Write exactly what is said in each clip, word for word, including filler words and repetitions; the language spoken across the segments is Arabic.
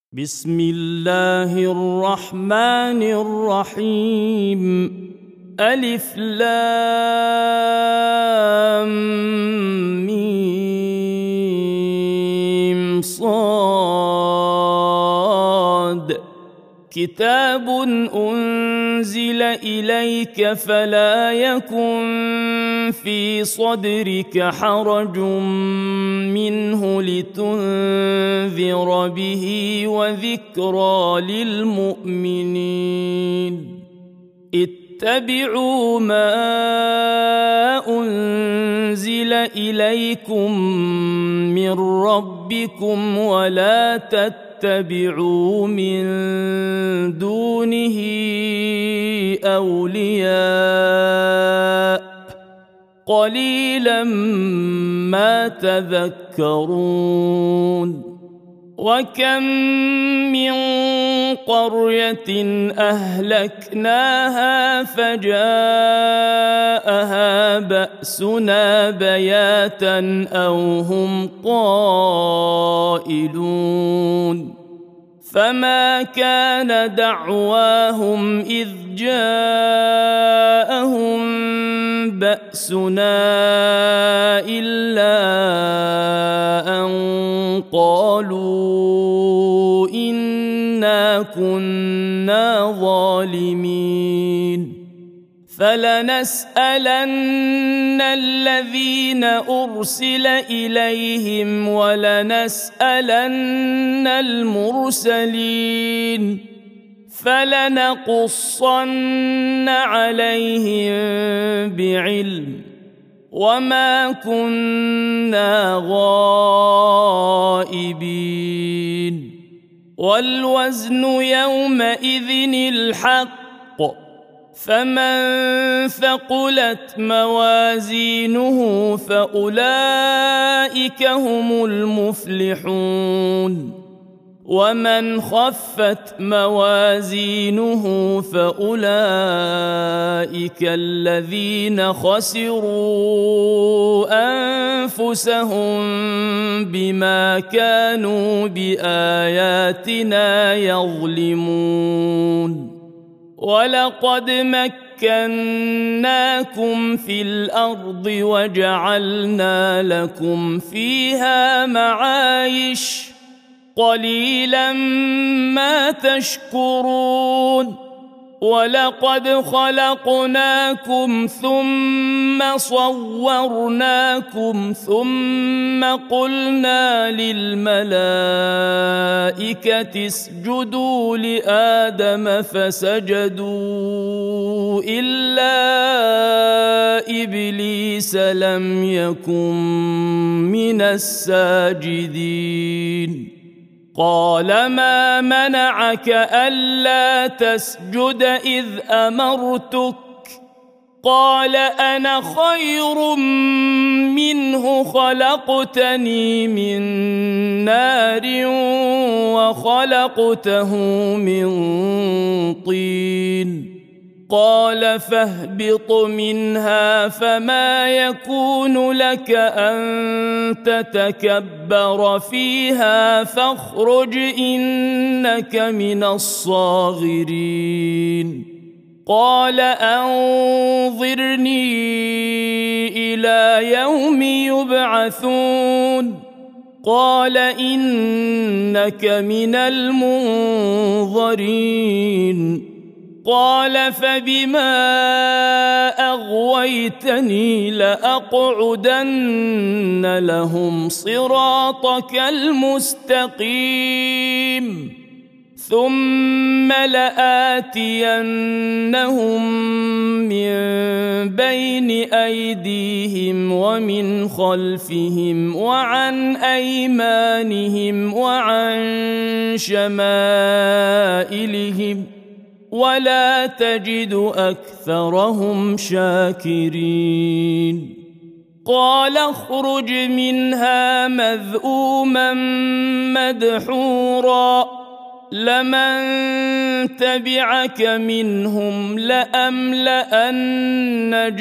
بسم الله الرحمن الرحيم. ألف لام ميم صاد. كتاب أنزل إليك فلا يكن في صدرك حرج منه لتنذر به وذكرى للمؤمنين. اتبعوا ما أنزل إليكم من ربكم ولا تتبعوا من دونه أولياء قليلا ما تذكرون. وكم من قرية أهلكناها فجاءها بأسنا بياتا أو هم قائلون. فما كان دعواهم إذ جاءهم بأسنا إلا أن قالوا إنا كنا ظالمين. فلنسألن الذين أرسل إليهم ولنسألن المرسلين. فلنقصن عليهم بعلم وما كنا غائبين. والوزن يومئذ الحق. فمن ثقلت موازينه فأولئك هم المفلحون. ومن خفت موازينه فأولئك الذين خسروا أنفسهم بما كانوا بآياتنا يظلمون. ولقد مكناكم في الأرض وجعلنا لكم فيها معايش قليلا ما تشكرون. ولقد خلقناكم ثم صورناكم ثم قلنا للملائكة اسجدوا لآدم فسجدوا إلا إبليس لم يكن من الساجدين. قال ما منعك ألا تسجد إذ أمرتك؟ قال أنا خير منه خلقتني من نار وخلقته من طين. قال فاهبط منها فما يكون لك أن تتكبر فيها فاخرج إنك من الصاغرين. قال أنظرني إلى يوم يبعثون. قال إنك من المنظرين. قال فبما أغويتني لأقعدن لهم صراطك المستقيم ثم لآتينهم من بين أيديهم ومن خلفهم وعن أيمانهم وعن شمائلهم ولا تجد أكثرهم شاكرين. قال اخرج منها مذءوما مدحورا لمن تبعك منهم لأملأن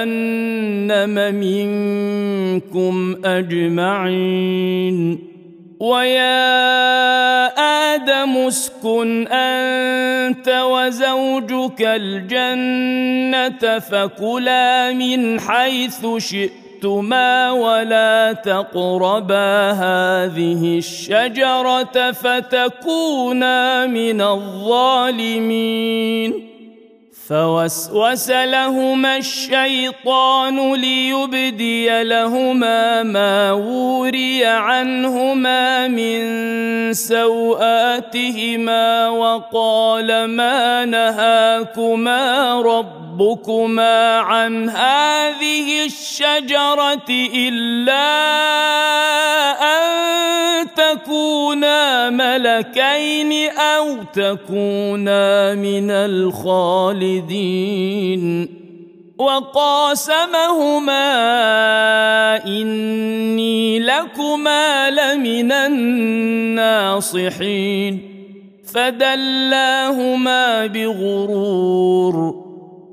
جهنم منكم أجمعين. ويا آدم اسكن أنت وزوجك الجنة فكلا من حيث شئتما ولا تقربا هذه الشجرة فتكونا من الظالمين فوسوس لهما الشيطان ليبدي لهما ما وري عنهما من سوآتهما وقال ما نهاكما ربكما عن هذه الشجرة إلا أن تكونا ملكين أو تكونا من الخالدين وقاسمهما إني لكما لمن الناصحين فدلاهما بغرور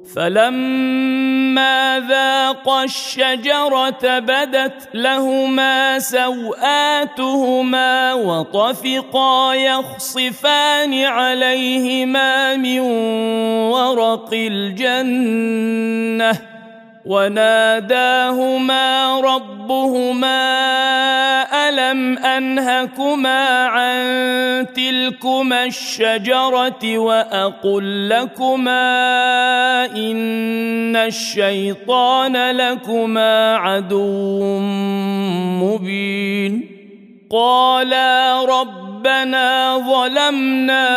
فلما ذاقا الشجرة بدت لهما سوآتهما وطفقا يخصفان عليهما من ورق الجنة وناداهما ربهما ألم أنهكما عن تلكما الشجرة وأقل لكما إن الشيطان لكما عدو مبين قالا ربنا ظلمنا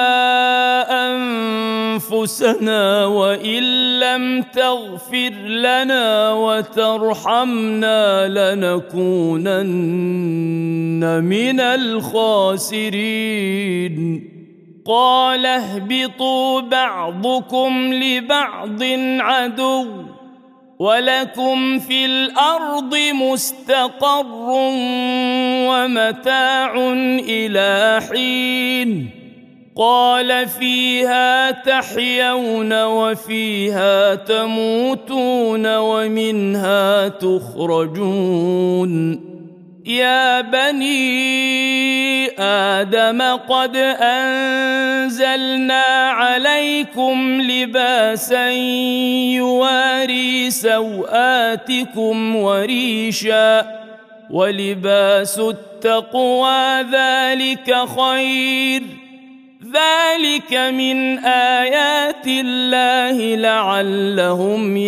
أنفسنا وإن لم تغفر لنا وترحمنا لنكونن من الخاسرين قال اهبطوا بعضكم لبعض عدو ولكم في الأرض مستقر ومتاع إلى حين قال فيها تحيون وفيها تموتون ومنها تخرجون يا بني آدم قد أنزلنا عليكم لباسا يواري سوآتكم وريشا ولباس التقوى ذلك خير ذلك من آيات الله لعلهم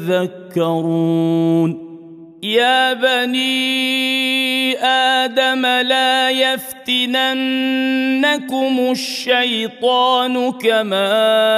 يذكرون يا بني آدم لا يفتننكم الشيطان كما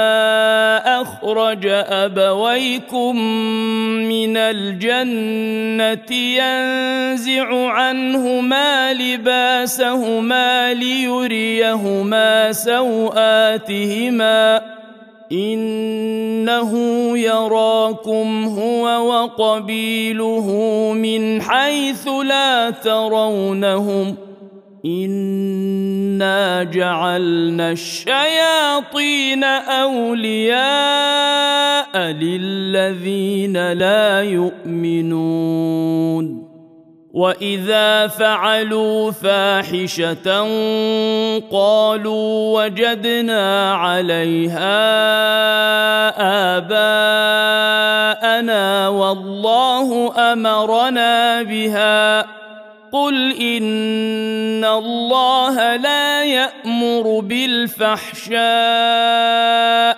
أخرج أبويكم من الجنة ينزع عنهما لباسهما ليريهما سوآتهما إنه يراكم هو وقبيله من حيث لا ترونهم إنا جعلنا الشياطين أولياء للذين لا يؤمنون وإذا فعلوا فاحشة قالوا وجدنا عليها آباءنا والله أمرنا بها قل إن الله لا يأمر بالفحشاء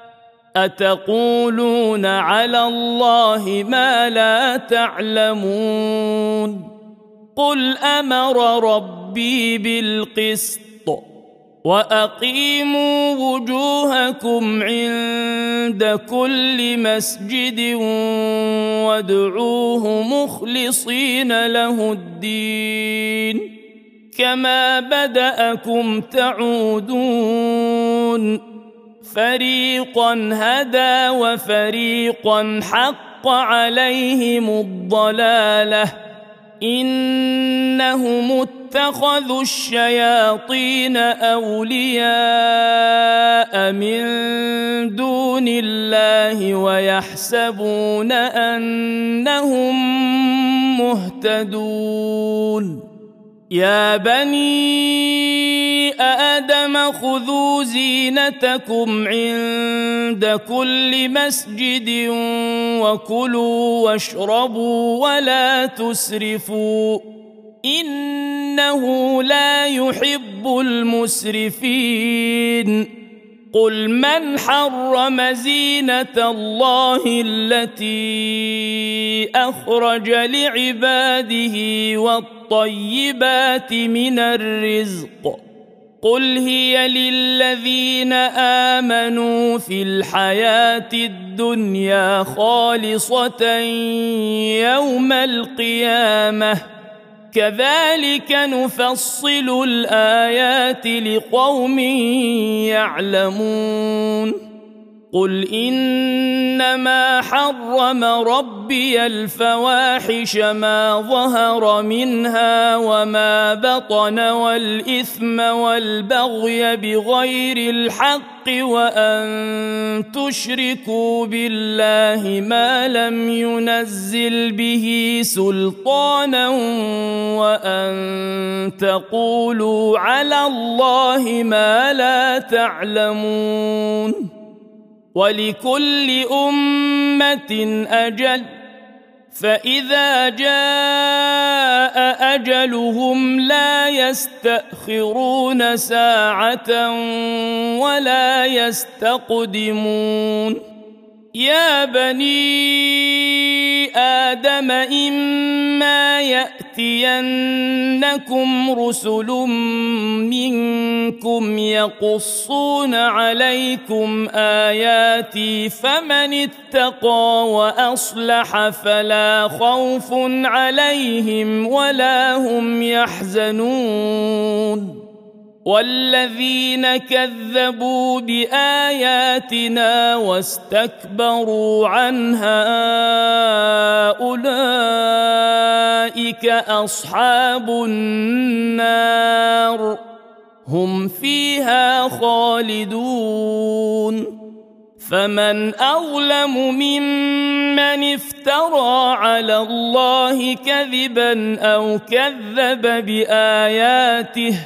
أتقولون على الله ما لا تعلمون قل أمر ربي بالقسط وأقيموا وجوهكم عند كل مسجد وادعوه مخلصين له الدين كما بدأكم تعودون فريقا هدى وفريقا حق عليهم الضلالة إنهم اتخذوا الشياطين أولياء من دون الله ويحسبون أنهم مهتدون يا بني آدم خذوا زينتكم عند كل مسجد وكلوا واشربوا ولا تسرفوا إنه لا يحب المسرفين قل من حرم زينة الله التي أخرج لعباده والطيبات من الرزق قل هي للذين آمنوا في الحياة الدنيا خالصة يوم القيامة كذلك نفصل الآيات لقوم يعلمون قل إنما حرم ربي الفواحش ما ظهر منها وما بطن والإثم والبغي بغير الحق وأن تشركوا بالله ما لم ينزل به سلطانا وأن تقولوا على الله ما لا تعلمون ولكل أمة أجل فإذا جاء أجلهم لا يستأخرون ساعة ولا يستقدمون يا بني آدم إما يأتينكم رسل منكم يقصون عليكم آياتي فمن اتقى وأصلح فلا خوف عليهم ولا هم يحزنون والذين كذبوا بآياتنا واستكبروا عنها أولئك أصحاب النار هم فيها خالدون فمن أظلم ممن افترى على الله كذبا أو كذب بآياته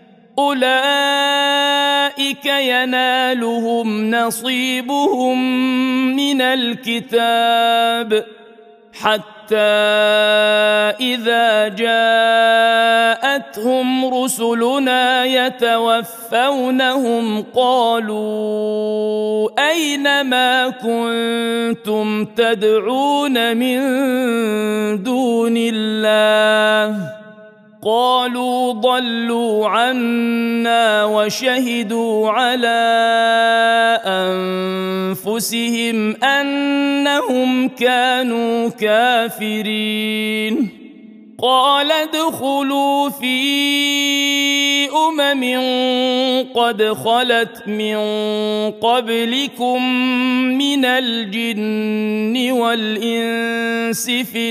أولئك ينالهم نصيبهم من الكتاب حتى إذا جاءتهم رسلنا يتوفونهم قالوا أين ما كنتم تدعون من دون الله قالوا ضلوا عنا وشهدوا على أنفسهم أنهم كانوا كافرين قال ادخلوا في أمم قد خلت من قبلكم من الجن والإنس في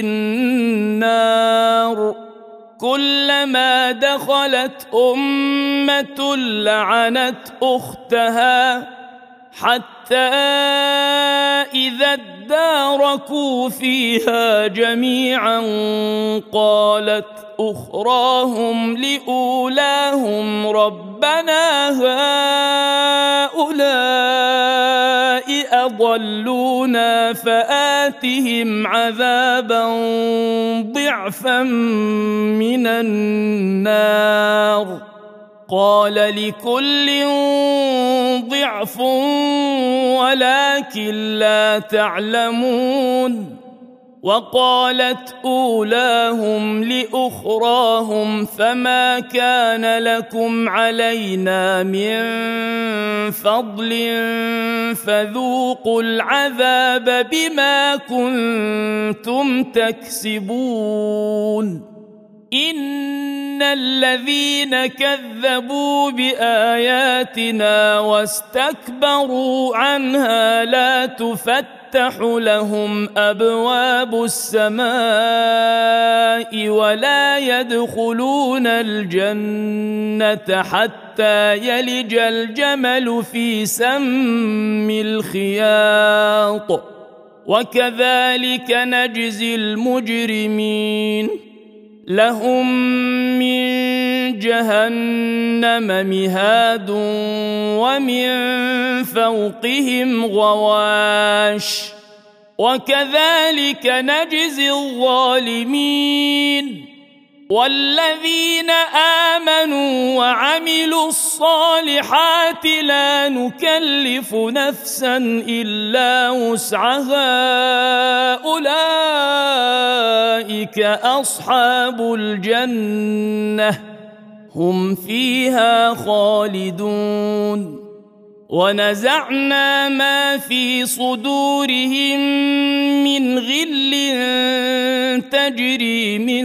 النار كلما دخلت أمة لعنت أختها حتى إذا اداركوا فيها جميعا قالت أخراهم لأولاهم ربنا هؤلاء أضلونا فآتهم عذابا ضعفا من النار قال لكل ضعف ولكن لا تعلمون وقالت أولاهم لأخراهم فما كان لكم علينا من فضل فذوقوا العذاب بما كنتم تكسبون إن الذين كذبوا بآياتنا واستكبروا عنها لا تفتح لهم أبواب السماء ولا يدخلون الجنة حتى يلج الجمل في سم الخياط وكذلك نجزي المجرمين لهم من جهنم مهاد ومن فوقهم غواش وكذلك نجزي الظالمين والذين آمنوا وعملوا الصالحات لا نكلف نفسا إلا وسعها أولئك أصحاب الجنة هم فيها خالدون ونزعنا ما في صدورهم من غل تجري من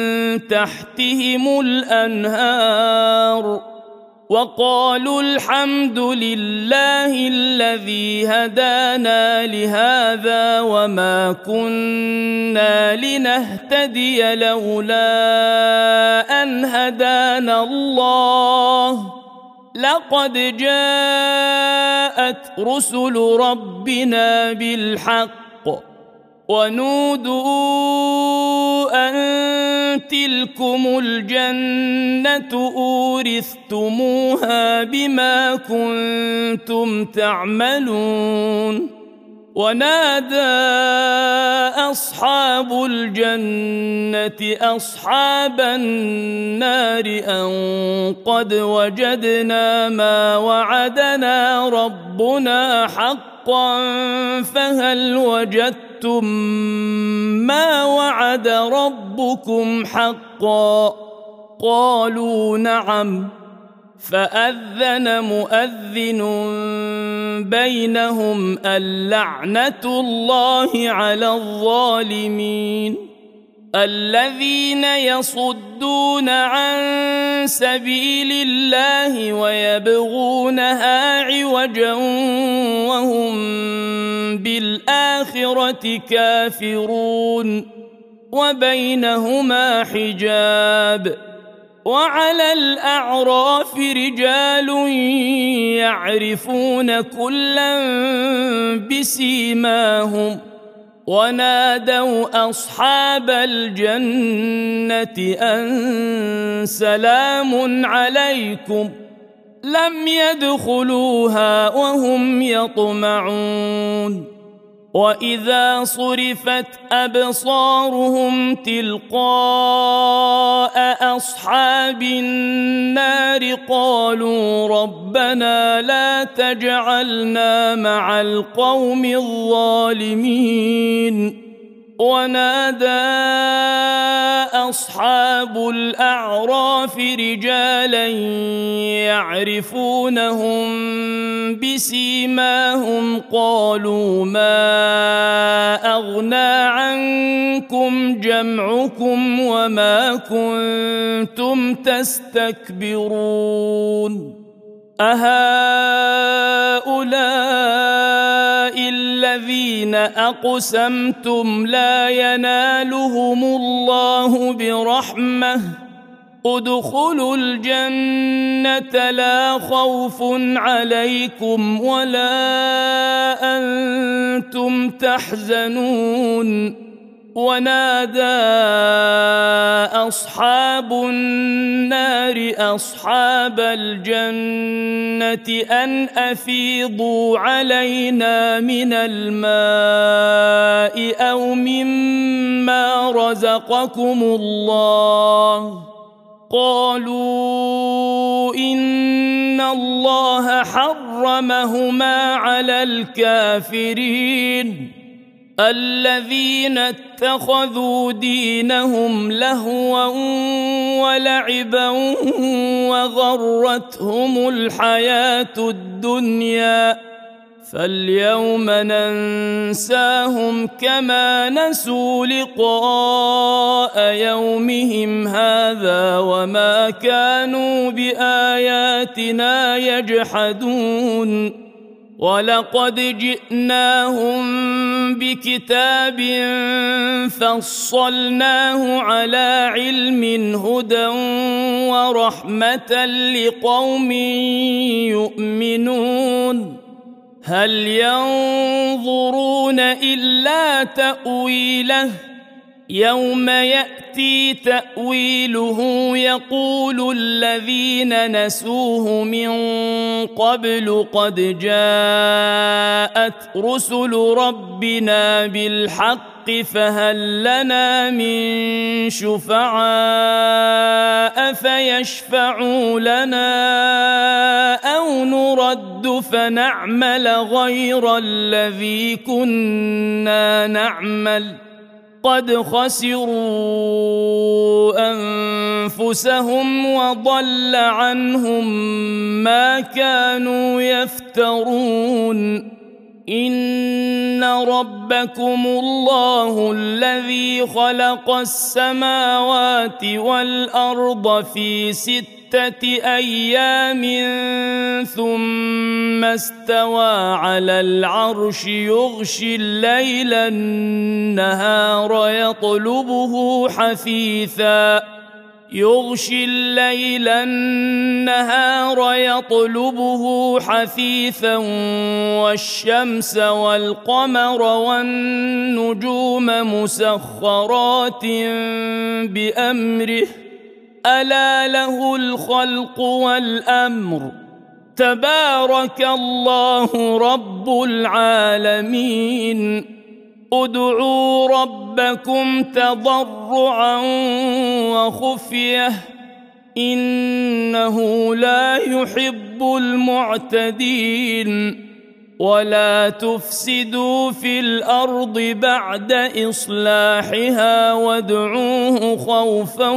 تحتهم الأنهار وقالوا الحمد لله الذي هدانا لهذا وما كنا لنهتدي لولا أن هدانا الله لقد جاءت رسل ربنا بالحق ونودوا أن تلكم الجنة أورثتموها بما كنتم تعملون ونادى أصحاب الجنة أصحاب النار أن قد وجدنا ما وعدنا ربنا حقا فهل وجدتم ما وعد ربكم حقا قالوا نعم فأذن مؤذن بينهم اللعنة الله على الظالمين الذين يصدون عن سبيل الله ويبغونها عوجا وهم بالآخرة كافرون وبينهما حجاب وعلى الأعراف رجال يعرفون كلا بسيماهم ونادوا أصحاب الجنة أن سلام عليكم لم يدخلوها وهم يطمعون وإذا صرفت أبصارهم تلقاء أصحاب النار قالوا ربنا لا تجعلنا مع القوم الظالمين ونادى أصحاب الأعراف رجالا يعرفونهم بسيماهم قالوا ما أغنى عنكم جمعكم وما كنتم تستكبرون أهؤلاء الذين أقسمتم لا ينالهم الله برحمة ادخلوا الجنة لا خوف عليكم ولا أنتم تحزنون ونادى أصحاب النار أصحاب الجنة أن أفيضوا علينا من الماء أو مما رزقكم الله قالوا إن الله حرمهما على الكافرين الذين اتخذوا دينهم لهوا ولعبا وغرتهم الحياة الدنيا فاليوم ننساهم كما نسوا لقاء يومهم هذا وما كانوا بآياتنا يجحدون ولقد جئناهم بكتاب فصلناه على علم هدى ورحمة لقوم يؤمنون هل ينظرون إلا تأويله يوم يأتي يأتي تأويله يقول الذين نسوه من قبل قد جاءت رسل ربنا بالحق فهل لنا من شفعاء فيشفعوا لنا أو نرد فنعمل غير الذي كنا نعمل قد خسروا أنفسهم وضل عنهم ما كانوا يفترون إن ربكم الله الذي خلق السماوات والأرض في ستة أيام ثم استوى على العرش يغشي الليل النهار يطلبه حثيثا يغشي الليل النهار يطلبه حثيثا والشمس والقمر والنجوم مسخرات بأمره ألا له الخلق والأمر تبارك الله رب العالمين ادعوا ربكم تضرعا وخفية إنه لا يحب المعتدين ولا تفسدوا في الأرض بعد إصلاحها وادعوه خوفا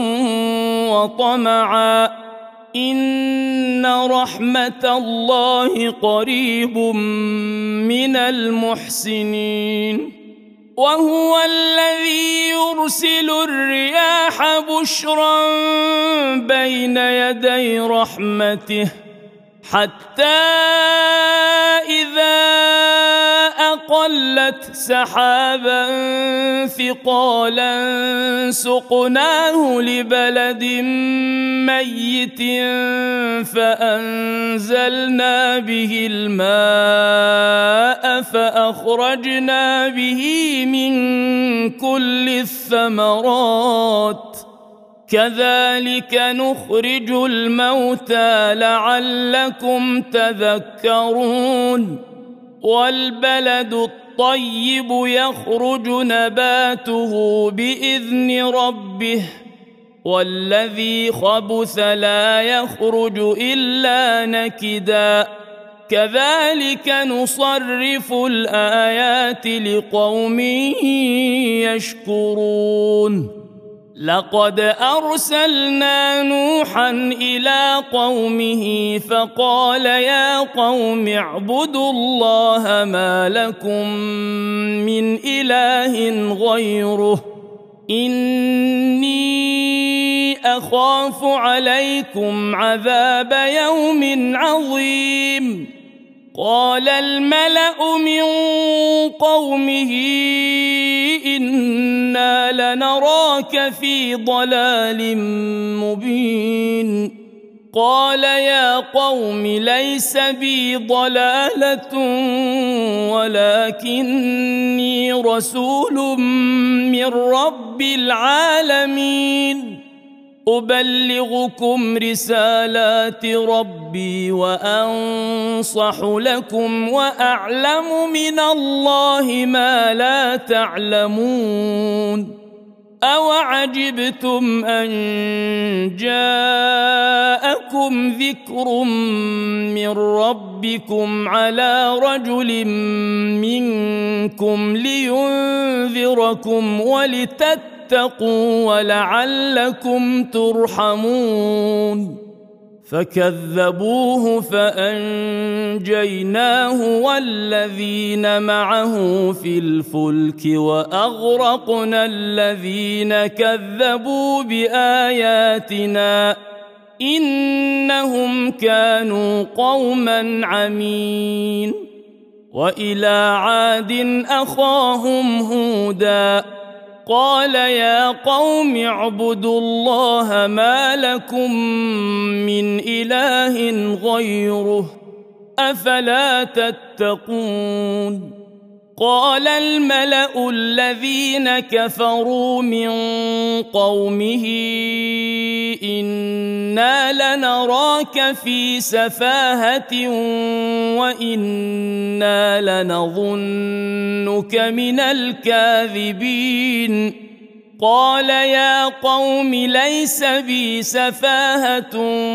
وطمعا إن رحمة الله قريب من المحسنين وهو الذي يرسل الرياح بشرا بين يدي رحمته حتى إذا أقلت سحابا ثقالا سقناه لبلد ميت فأنزلنا به الماء فأخرجنا به من كل الثمرات كذلك نخرج الموتى لعلكم تذكرون والبلد الطيب يخرج نباته بإذن ربه والذي خبث لا يخرج إلا نكدا كذلك نصرف الآيات لقوم يشكرون لقد أرسلنا نوحا إلى قومه فقال يا قوم اعبدوا الله ما لكم من إله غيره إني أخاف عليكم عذاب يوم عظيم قال الملأ من قومه إنا لنراك في ضلال مبين قال يا قوم ليس بي ضلالة ولكني رسول من رب العالمين أبلغكم رسالات ربي وأنصح لكم وأعلم من الله ما لا تعلمون أوعجبتم أن جاءكم ذكر من ربكم على رجل منكم لينذركم ولتتقوا اتقوا ولعلكم ترحمون فكذبوه فأنجيناه والذين معه في الفلك وأغرقنا الذين كذبوا بآياتنا إنهم كانوا قوما عمين وإلى عاد أخاهم هودا قال يا قوم اعبدوا الله ما لكم من إله غيره أفلا تتقون قال الملأ الذين كفروا من قومه إنا لنراك في سفاهة وإنا لنظنك من الكاذبين قال يا قوم ليس بي سفاهة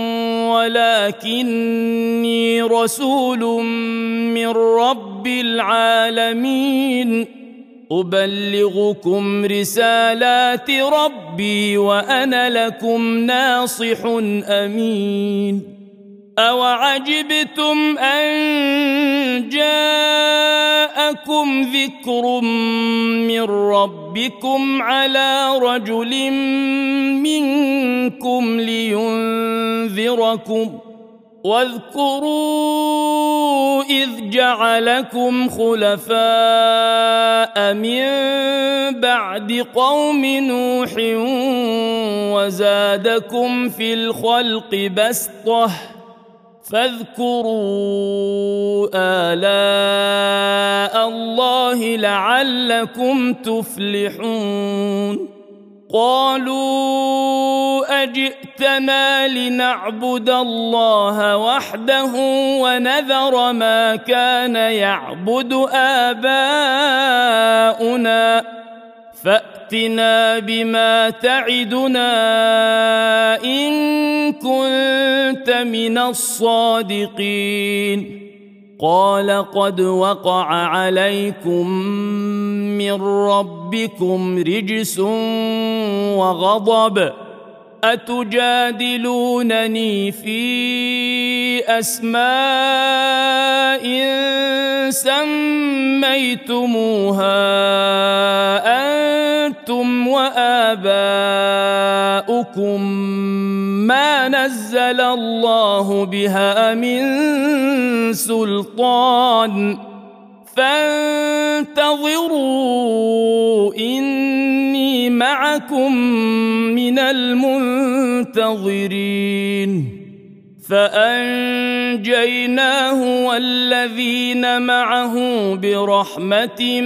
ولكني رسول من رب العالمين أبلغكم رسالات ربي وأنا لكم ناصح أمين أوعجبتم أن جاءكم ذكر من ربكم على رجل منكم لينذركم واذكروا إذ جعلكم خلفاء من بعد قوم نوح وزادكم في الخلق بسطة فاذكروا آلاء الله لعلكم تفلحون قالوا أجئتنا لنعبد الله وحده ونذر ما كان يعبد آباؤنا فأتنا بما تعدنا إن كنت من الصادقين قال قد وقع عليكم من ربكم رجس وغضب أتجادلونني في أسماء سميتموها أنتم وآباؤكم ما نزل الله بها من سلطان فانتظروا إني معكم من المنتظرين فأنجيناه والذين معه برحمة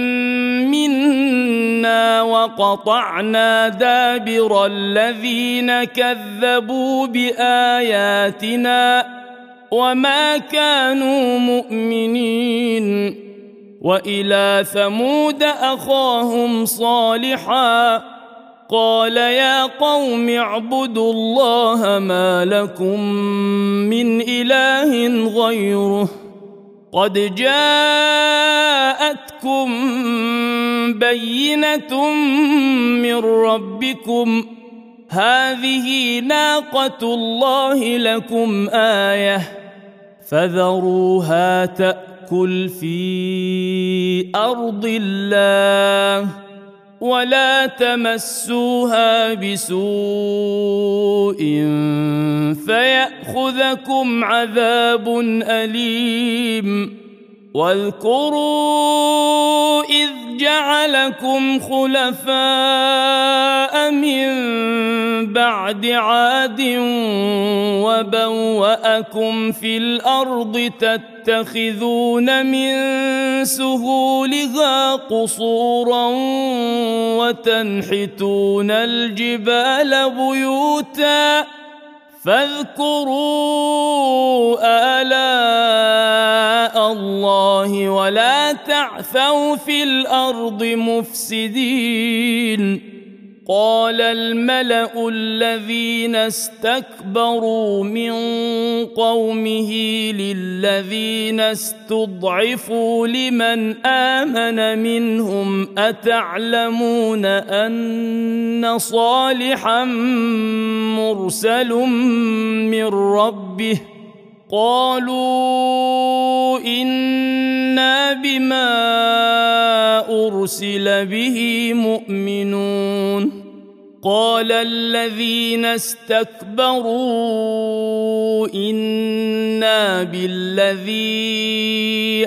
منا وقطعنا دابر الذين كذبوا بآياتنا وما كانوا مؤمنين وإلى ثمود أخاهم صالحا قال يا قوم اعبدوا الله ما لكم من إله غيره قد جاءتكم بينة من ربكم هذه ناقة الله لكم آية فذروها تأكل في أرض الله ولا تمسوها بسوء فيأخذكم عذاب أليم واذكروا إذ جعلكم خلفاء من بعد عاد وبوأكم في الأرض تتخذون من سهولها قصورا وتنحتون الجبال بيوتا فاذكروا آلاء الله ولا تعثوا في الأرض مفسدين قال الملأ الذين استكبروا من قومه للذين استضعفوا لمن آمن منهم أتعلمون أن صالحا مرسل من ربه قالوا إنا بما أرسل به مؤمنون قال الذين استكبروا إنا بالذي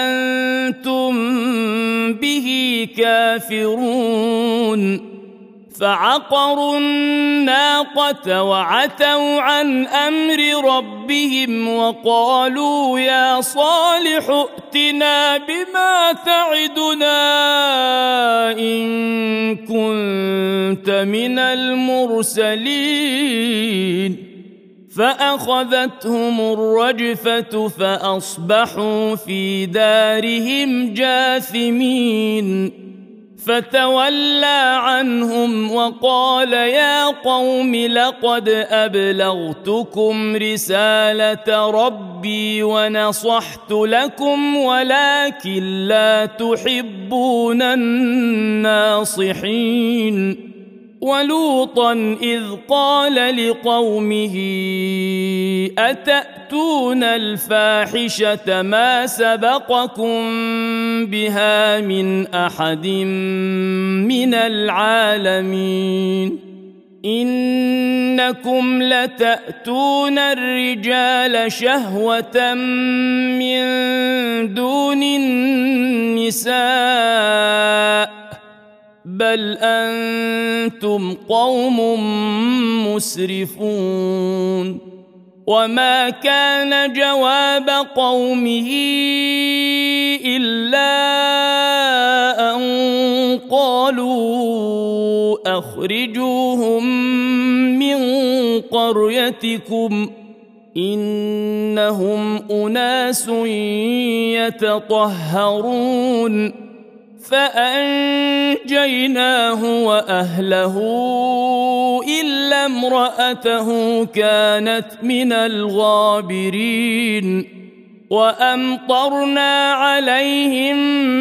آمنتم به كافرون فعقروا الناقة وعتوا عن أمر ربهم وقالوا يا صالح ائتنا بما تعدنا إن كنت من المرسلين فأخذتهم الرجفة فأصبحوا في دارهم جاثمين فتولى عنهم وقال يا قوم لقد أبلغتكم رسالة ربي ونصحت لكم ولكن لا تحبون الناصحين ولوطا إذ قال لقومه أتأتون الفاحشة ما سبقكم بها من أحد من العالمين إنكم لتأتون الرجال شهوة من دون النساء بل أنتم قوم مسرفون وما كان جواب قومه إلا أن قالوا أخرجوهم من قريتكم إنهم أناس يتطهرون فأنجيناه وأهله إلا امرأته كانت من الغابرين وأمطرنا عليهم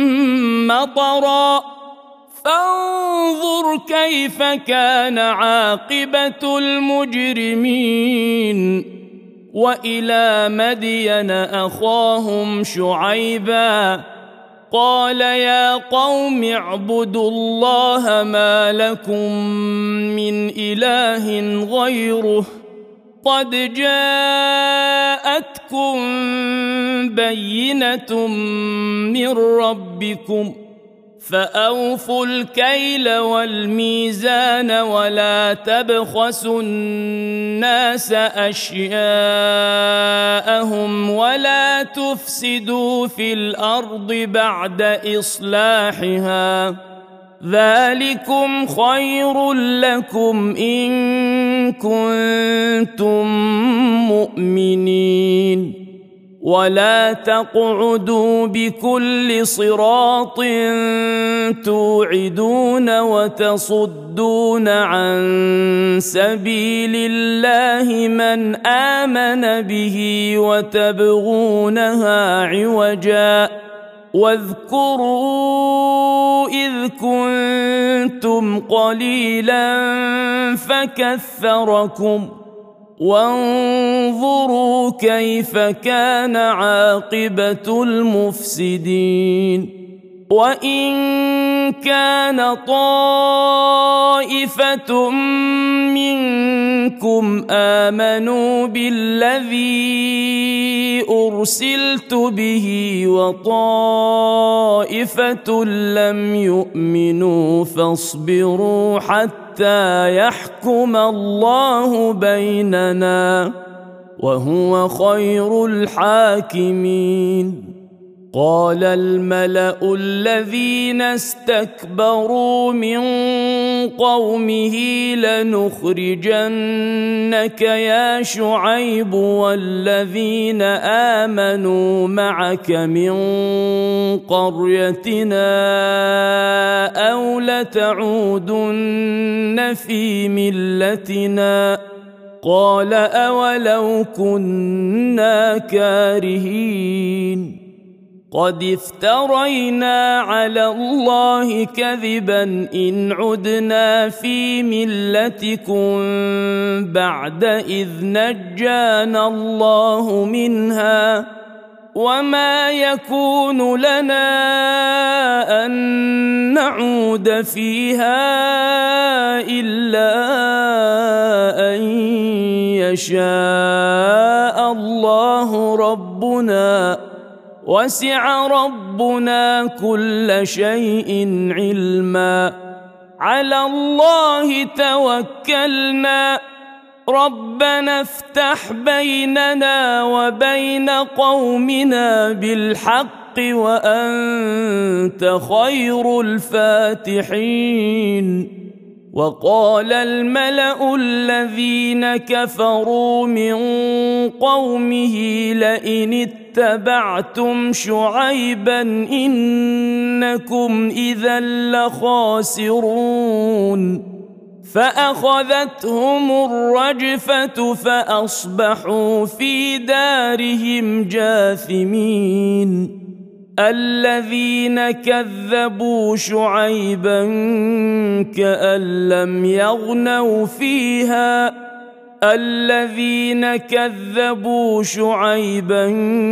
مطرا فانظر كيف كان عاقبة المجرمين وإلى مدين أخاهم شعيبا قال يا قوم اعبدوا الله ما لكم من إله غيره قد جاءتكم بينة من ربكم فأوفوا الكيل والميزان ولا تبخسوا الناس أشياءهم ولا تفسدوا في الأرض بعد إصلاحها ذلكم خير لكم إن كنتم مؤمنين ولا تقعدوا بكل صراط توعدون وتصدون عن سبيل الله من آمن به وتبغونها عوجا واذكروا إذ كنتم قليلا فكثركم وانظروا كيف كان عاقبة المفسدين وإن كان طائفة منكم آمنوا بالذي أرسلت به وطائفة لم يؤمنوا فاصبروا حتى يحكم الله بيننا وهو خير الحاكمين قال الملأ الذين استكبروا من قومه لنخرجنك يا شعيب والذين آمنوا معك من قريتنا أو لتعودن في ملتنا قال أولو كنا كارهين قد افترينا على الله كذبا إن عدنا في ملتكم بعد إذ نجانا الله منها وما يكون لنا أن نعود فيها إلا أن يشاء الله ربنا وسع ربنا كل شيء علما على الله توكلنا ربنا افتح بيننا وبين قومنا بالحق وأنت خير الفاتحين. وقال الملأ الذين كفروا من قومه لئن اتبعتم شعيبا إنكم إذا لخاسرون فأخذتهم الرجفة فأصبحوا في دارهم جاثمين. الذين كذبوا شعيبا كأن لم يغنوا فيها الذين كذبوا شعيبا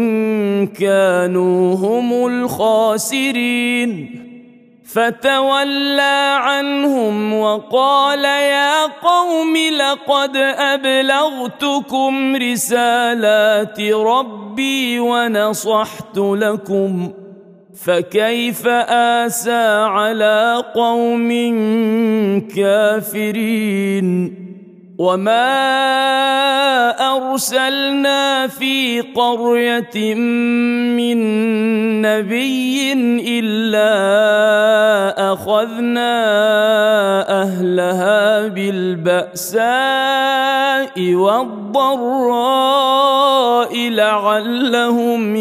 كانوا هم الخاسرين. فتولى عنهم وقال يا قوم لقد أبلغتكم رسالات ربي ونصحت لكم فكيف آسى على قوم كافرين. وما أرسلنا في قرية من نبي إلا أخذنا أهلها بالبأساء والضراء لعلهم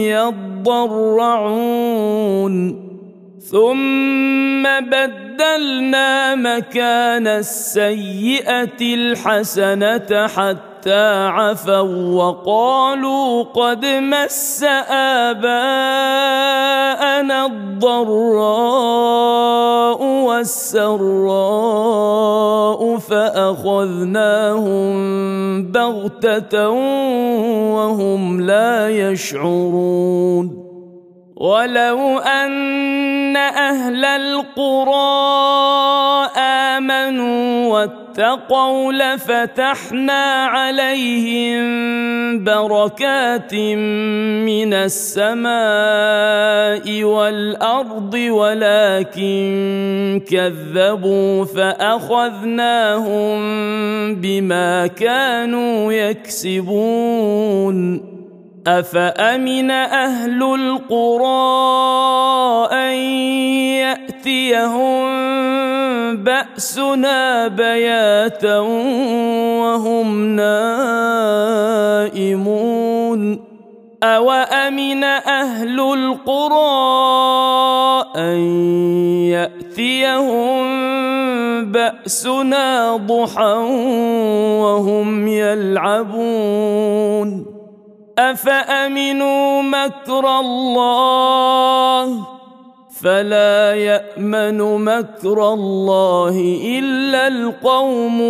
يضرعون ثم بدلنا مكان السيئة الحسنة حتى عفوا وقالوا قد مس آباءنا الضراء والسراء فأخذناهم بغتة وهم لا يشعرون. ولو أن أهل القرى آمنوا واتقوا لفتحنا عليهم بركات من السماء والأرض ولكن كذبوا فأخذناهم بما كانوا يكسبون. أفأمن أهل القرى أن يأتيهم بأسنا بياتا وهم نائمون أوأمن أهل القرى أن يأتيهم بأسنا ضحى وهم يلعبون أفأمنوا مكر الله فلا يأمن مكر الله إلا القوم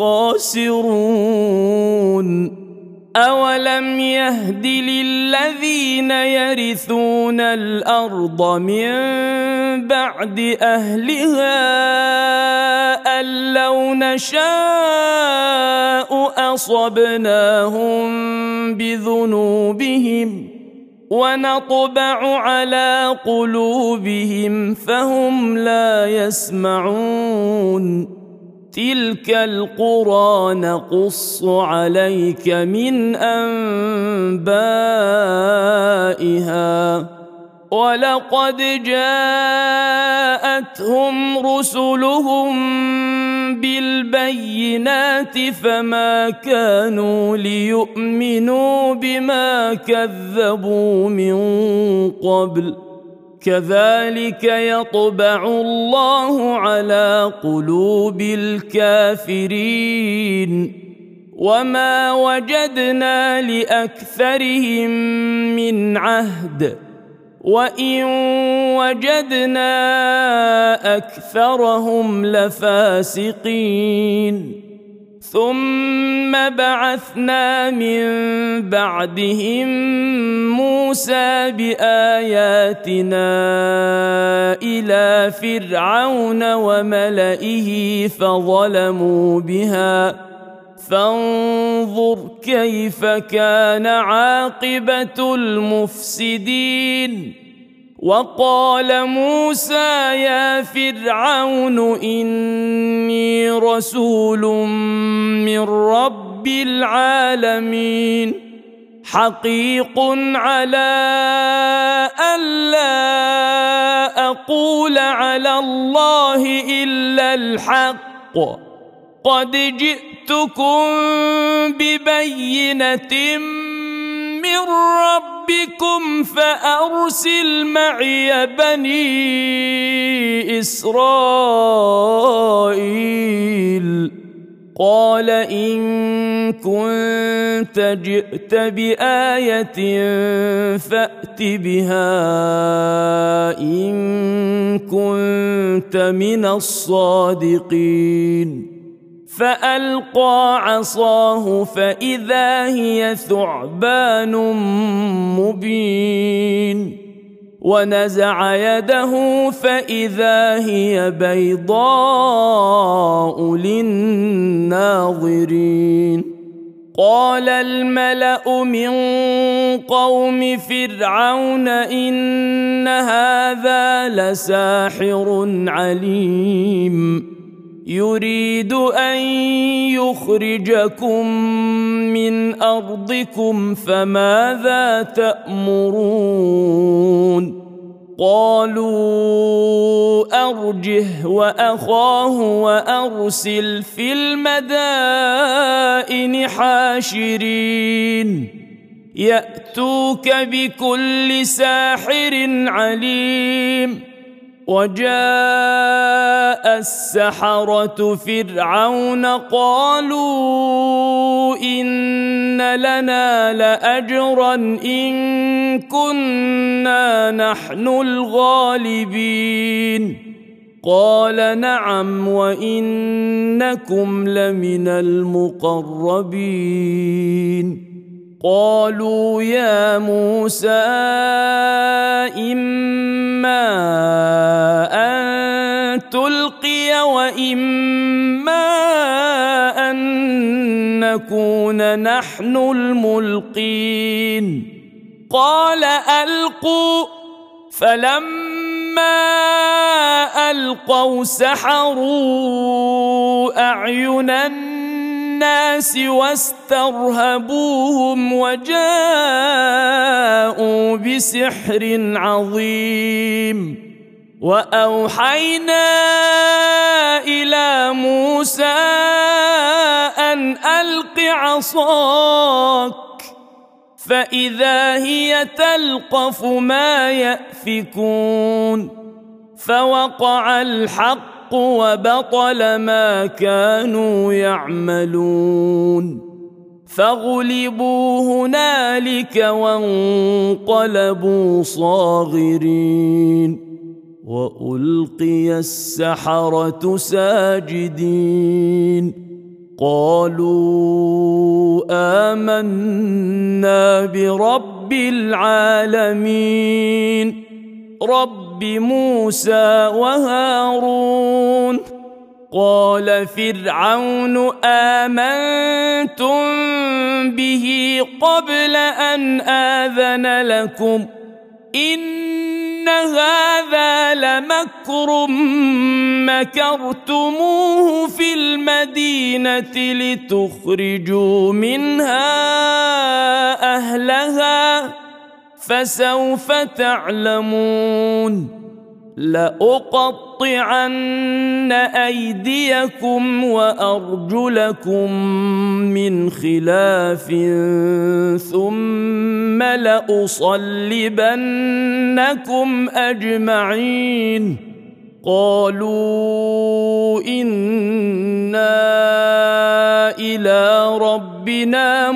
الخاسرون. أولم يهد للذين يرثون الأرض من بعد أهلها أن لو نشاء أصبناهم بذنوبهم ونطبع على قلوبهم فهم لا يسمعون. تلك القرى نقص عليك من أنبائها ولقد جاءتهم رسلهم بالبينات فما كانوا ليؤمنوا بما كذبوا من قبل كذلك يطبع الله على قلوب الكافرين وما وجدنا لأكثرهم من عهد وإن وجدنا أكثرهم لفاسقين. ثم بعثنا من بعدهم موسى بآياتنا إلى فرعون وملئه فظلموا بها فانظر كيف كان عاقبة المفسدين. وقال موسى يا فرعون إني رسول من رب العالمين حقيق على ألا أقول على الله إلا الحق قد جئتكم ببينة من ربكم فأرسل معي بني إسرائيل قال إن كنت جئت بآية فأت بها إن كنت من الصادقين فألقى عصاه فإذا هي ثعبان مبين ونزع يده فإذا هي بيضاء للناظرين قال الملأ من قوم فرعون إن هذا لساحر عليم يريد أن يخرجكم من أرضكم فماذا تأمرون قالوا أرجه وأخاه وأرسل في المدائن حاشرين يأتوك بكل ساحر عليم وجاء السحرة فرعون قالوا إن لنا لأجرا إن كنا نحن الغالبين قال نعم وإنكم لمن المقربين قالوا يا موسى إما أن تلقي وإما أن نكون نحن الملقين قال ألقوا فلما ألقوا سحروا أعين الناس واسترهبوهم وجاءوا بسحر عظيم وأوحينا إلى موسى أن ألق عصاك فإذا هي تلقف ما يأفكون فوقع الحق وبطل ما كانوا يعملون فغلبوا هنالك وانقلبوا صاغرين وألقي السحرة ساجدين قالوا آمنا برب العالمين رب موسى وهارون قال فرعون آمنتم به قبل أن آذن لكم إن هذا لمكر مكرتموه في المدينة لتخرجوا منها أهلها فسوف تعلمون لأقطعن أيديكم وأرجلكم من خلاف ثم لأصلبنكم أجمعين قالوا إنا إلى ربنا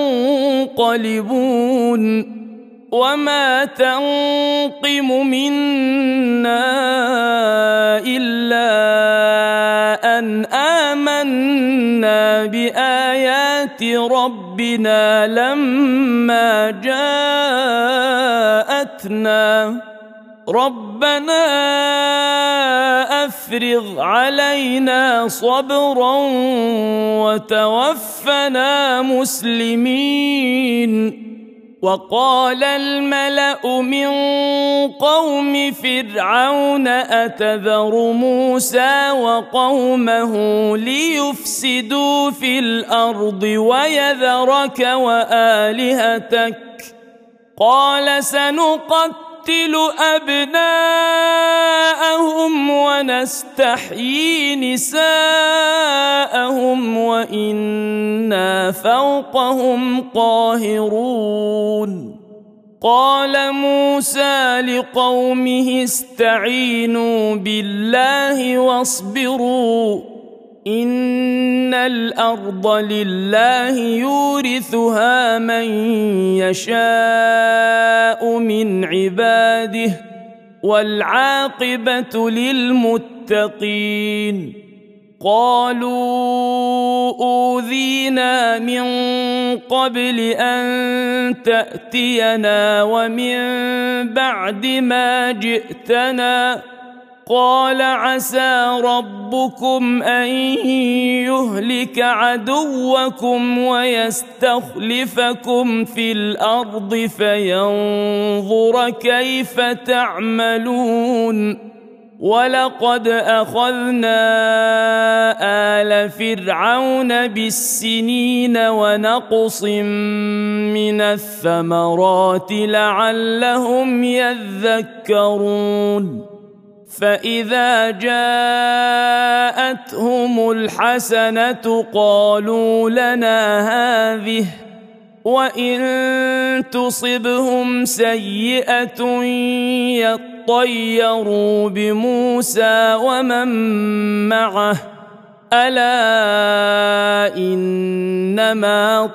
منقلبون وما تنقم منا إلا أن آمنا بآيات ربنا لما جاءتنا ربنا أفرغ علينا صبرا وتوفنا مسلمين وقال الملأ من قوم فرعون أتذر موسى وقومه ليفسدوا في الأرض ويذرك وآلهتك قال سنقتل أبناءهم ونستحيي نساءهم وإنا فوقهم قاهرون. قال موسى لقومه استعينوا بالله واصبروا إن الأرض لله يورثها من يشاء من عباده والعاقبة للمتقين. قالوا أوذينا من قبل أن تأتينا ومن بعد ما جئتنا قال عسى ربكم أن يهلك عدوكم ويستخلفكم في الأرض فينظر كيف تعملون. ولقد أخذنا آل فرعون بالسنين ونقص من الثمرات لعلهم يذكرون. فإذا جاءتهم الحسنة قالوا لنا هذه وإن تصبهم سيئة يطيروا بموسى ومن معه ألا إنما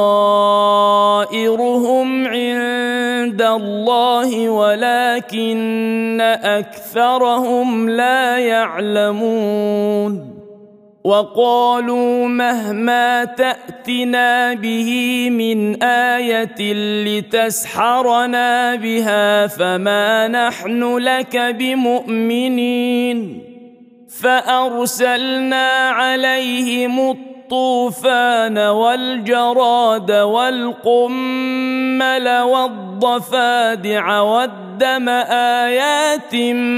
طائرهم عند الله ولكن أكثرهم لا يعلمون. وقالوا مهما تأتنا به من آية لتسحرنا بها فما نحن لك بمؤمنين. فأرسلنا عليهم الطوفان والجراد والقمل والضفادع والدم آيات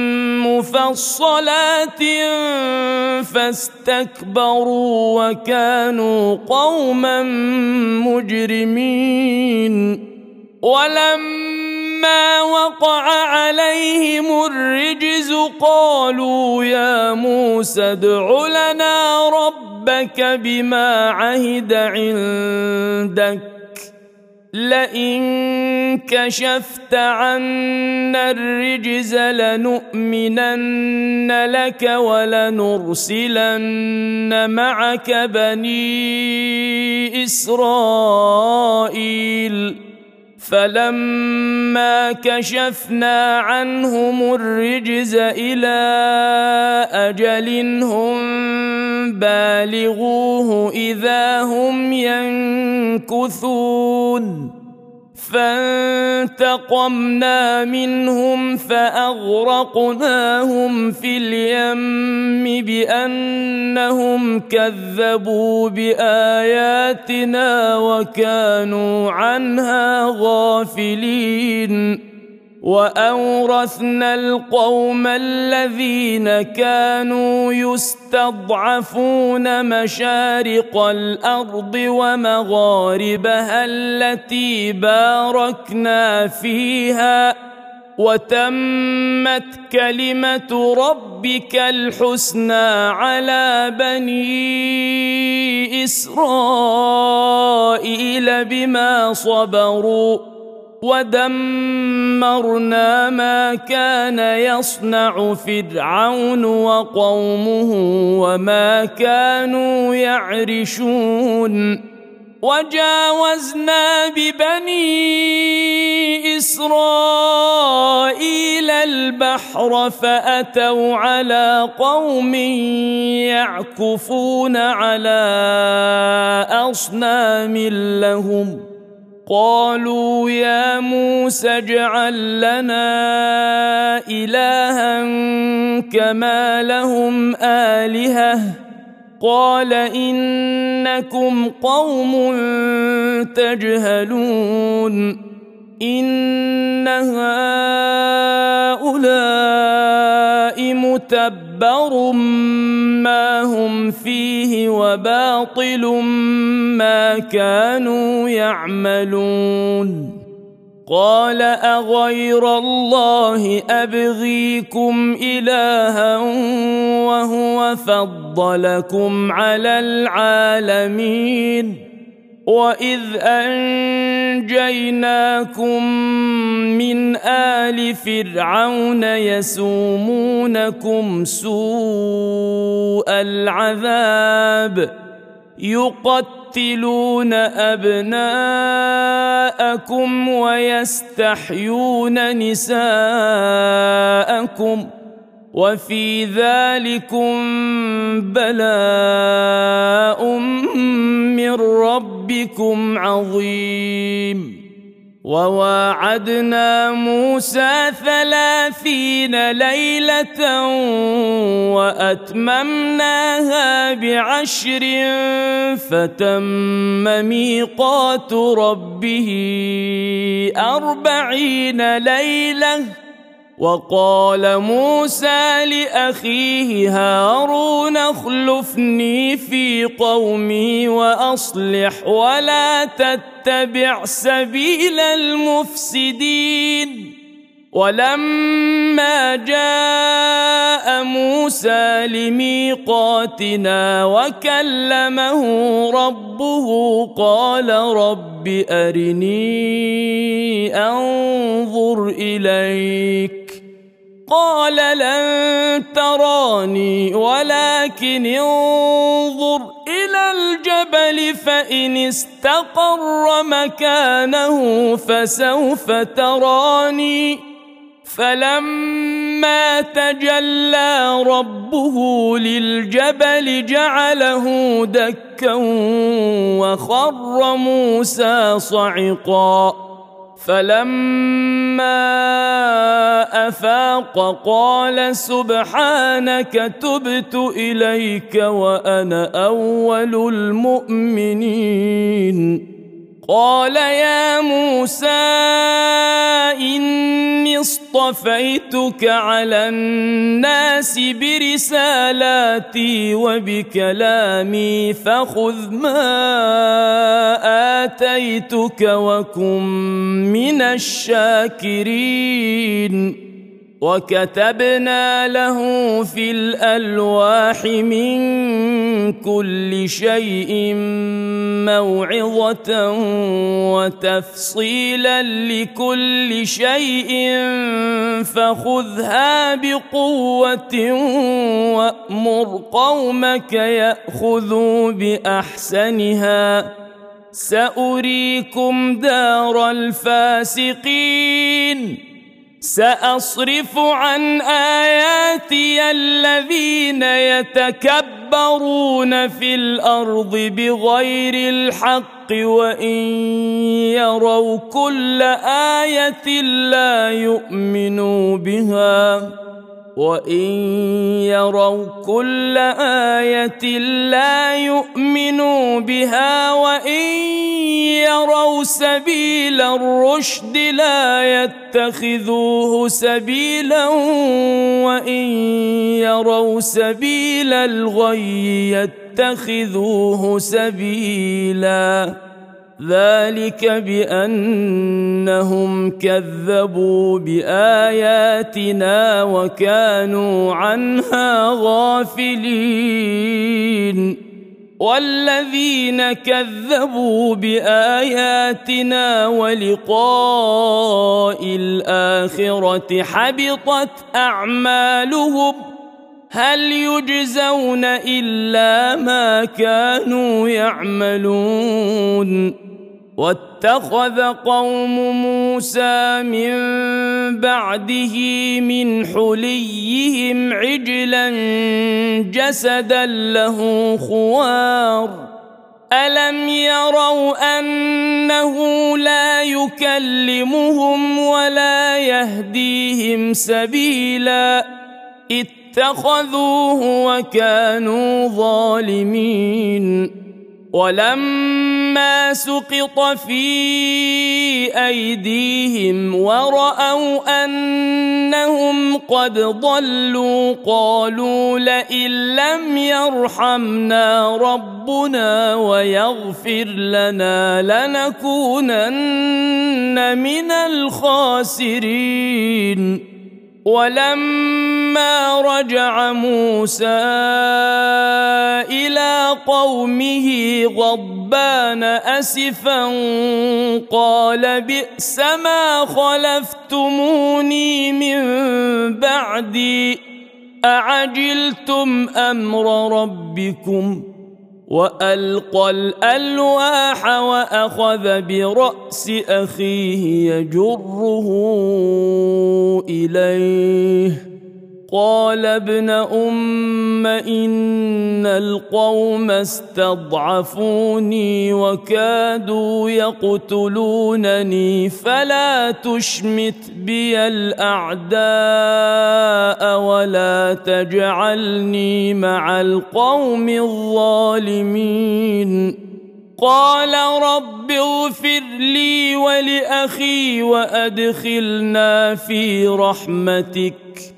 مفصلات فاستكبروا وكانوا قوما مجرمين. ولما وقع عليهم الرجز قالوا يا موسى ادع لنا ربك بما عهد عندك لئن كشفت عنا الرجز لنؤمنن لك ولنرسلن معك بني إسرائيل. فلما كشفنا عنهم الرجز إلى أجل هم بالغوه إذا هم ينكثون. فانتقمنا منهم فأغرقناهم في اليم بأنهم كذبوا بآياتنا وكانوا عنها غافلين. وأورثنا القوم الذين كانوا يستضعفون مشارق الأرض ومغاربها التي باركنا فيها وتمت كلمة ربك الحسنى على بني إسرائيل بما صبروا ودمرنا ما كان يصنع فرعون وقومه وما كانوا يعرشون. وجاوزنا ببني إسرائيل البحر فأتوا على قوم يعكفون على أصنام لهم قالوا يا موسى اجعل لنا إلها كما لهم آلهة قال إنكم قوم تجهلون. إن هؤلاء متبر ما هم فيه وباطل ما كانوا يعملون قال أغير الله أبغيكم إلها وهو فضلكم على العالمين وإذ أنجيناكم من آل فرعون يسومونكم سوء العذاب يقتلون أبناءكم ويستحيون نساءكم وفي ذلكم بلاء من ربكم عظيم وواعدنا موسى ثلاثين ليلة وأتممناها بعشر فتم ميقات ربه أربعين ليلة وقال موسى لأخيه هارون اخلفني في قومي وأصلح ولا تتبع سبيل المفسدين ولما جاء موسى لميقاتنا وكلمه ربه قال رب أرني أنظر إليك قال لن تراني ولكن انظر إلى الجبل فإن استقر مكانه فسوف تراني فلما تجلى ربه للجبل جعله دكا وخر موسى صعقا فلما أفاق قال سبحانك تبت إليك وأنا أول المؤمنين قال يا موسى إني اصطفيتك على الناس برسالاتي وبكلامي فخذ ما آتيتك وكن من الشاكرين وكتبنا له في الألواح من كل شيء موعظة وتفصيلا لكل شيء فخذها بقوة وأمر قومك يأخذوا بأحسنها سأريكم دار الفاسقين سأصرف عن آياتي الذين يتكبرون في الأرض بغير الحق وإن يروا كل آية لا يؤمنوا بها وإن يروا كل آية لا يؤمنوا بها وإن يروا سبيل الرشد لا يتخذوه سبيلا وإن يروا سبيل الغي يتخذوه سبيلا ذلك بأنهم كذبوا بآياتنا وكانوا عنها غافلين والذين كذبوا بآياتنا ولقاء الآخرة حبطت أعمالهم هل يجزون إلا ما كانوا يعملون واتخذ قوم موسى من بعده من حليهم عجلا جسدا له خوار ألم يروا أنه لا يكلمهم ولا يهديهم سبيلا اتخذوه وكانوا ظالمين ولما سقط في أيديهم ورأوا أنهم قد ضلوا قالوا لئن لم يرحمنا ربنا ويغفر لنا لنكونن من الخاسرين. ولما رجع موسى إلى قومه غضبان أسفا قال بئس ما خلفتموني من بعدي أعجلتم أمر ربكم. وألقى الألواح وأخذ برأس أخيه يجره إليه قال ابن أم إن القوم استضعفوني وكادوا يقتلونني فلا تشمت بي الأعداء ولا تجعلني مع القوم الظالمين. قال رب اغفر لي ولأخي وأدخلنا في رحمتك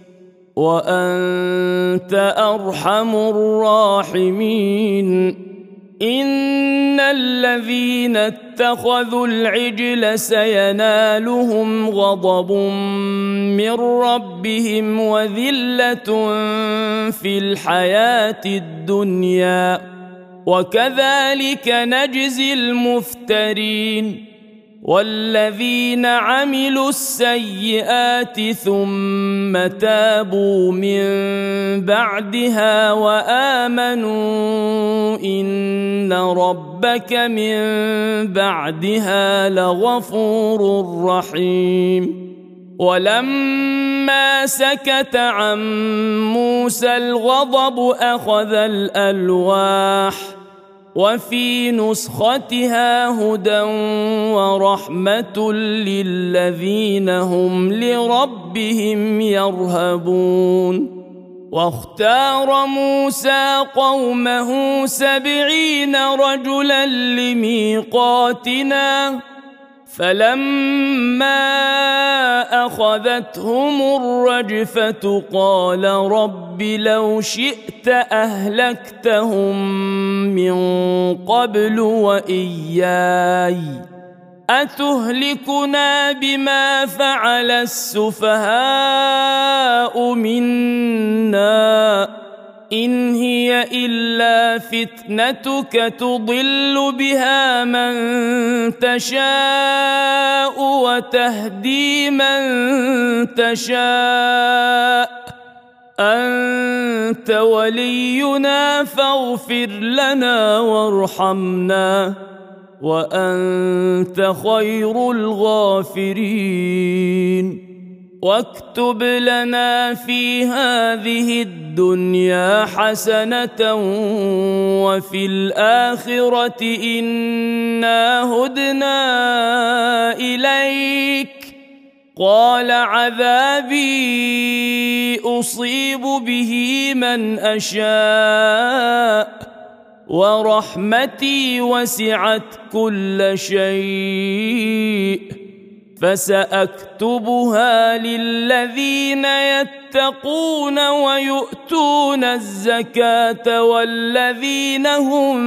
وأنت أرحم الراحمين. إن الذين اتخذوا العجل سينالهم غضب من ربهم وذلة في الحياة الدنيا وكذلك نجزي المفترين. والذين عملوا السيئات ثم تابوا من بعدها وآمنوا إن ربك من بعدها لغفور رحيم. ولما سكت عن موسى الغضب أخذ الألواح وفي نسختها هدى ورحمة للذين هم لربهم يرهبون. واختار موسى قومه سبعين رجلا لميقاتنا فلما أخذتهم الرجفة قال رب لو شئت أهلكتهم من قبل وإياي أتهلكنا بما فعل السفهاء منا إن هي إلا فتنتك تضل بها من تشاء وتهدي من تشاء أنت ولينا فاغفر لنا وارحمنا وأنت خير الغافرين. واكتب لنا في هذه الدنيا حسنة وفي الآخرة إنا هدنا إليك قال عذابي أصيب به من أشاء ورحمتي وسعت كل شيء فسأكتبها للذين يتقون ويؤتون الزكاة والذين هم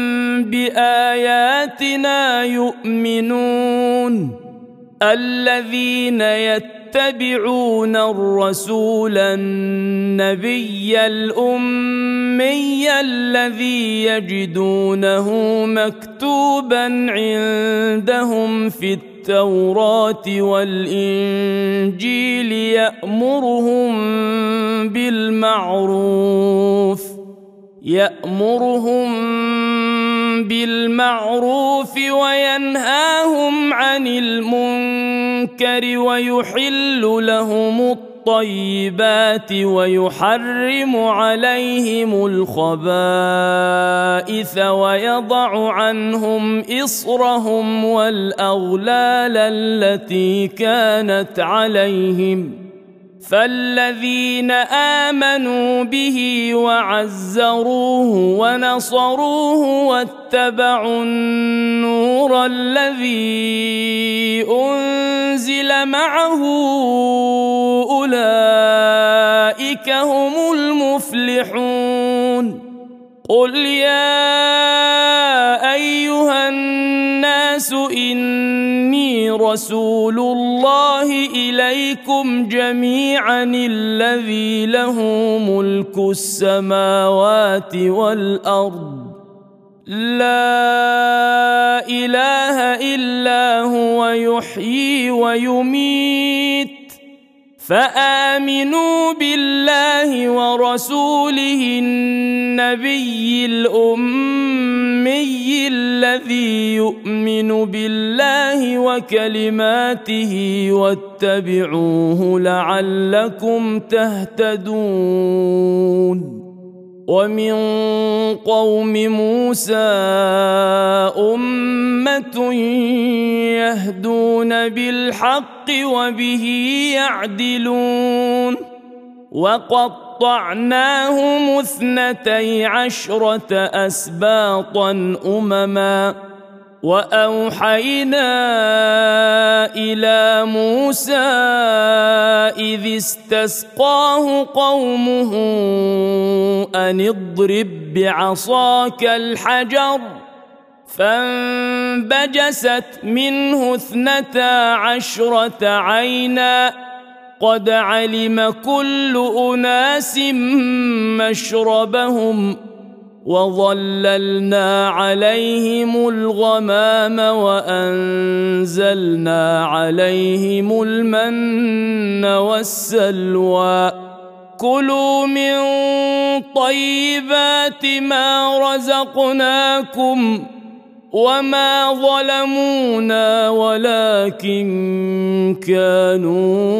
بآياتنا يؤمنون الذين يتبعون الرسول النبي الأمي الذي يجدونه مكتوبا عندهم في التوراة والإنجيل يأمرهم بالمعروف يأمرهم بالمعروف وينهاهم عن المنكر ويحل لهم الطيبات ويحرم عليهم الخبائث ويضع عنهم إصرهم والأغلال التي كانت عليهم فالذين آمنوا به وعزروه ونصروه واتبعوا النور الذي أنزل معه أولئك هم المفلحون. قل يا أيها الناس إني رسول الله إليكم جميعا الذي له ملك السماوات والأرض لا إله إلا هو يحيي ويميت فآمنوا بالله ورسوله النبي الأمي الذي يؤمن بالله وكلماته واتبعوه لعلكم تهتدون. ومن قوم موسى أمة يهدون بالحق وبه يعدلون. وقطعناهم اثنتي عشرة أسباطا أمما وأوحينا إلى موسى إذ استسقاه قومه أن اضرب بعصاك الحجر فانبجست منه اثنتا عشرة عينا قد علم كل أناس مشربهم وظللنا عليهم الغمام وأنزلنا عليهم المن والسلوى كلوا من طيبات ما رزقناكم وما ظلمونا ولكن كانوا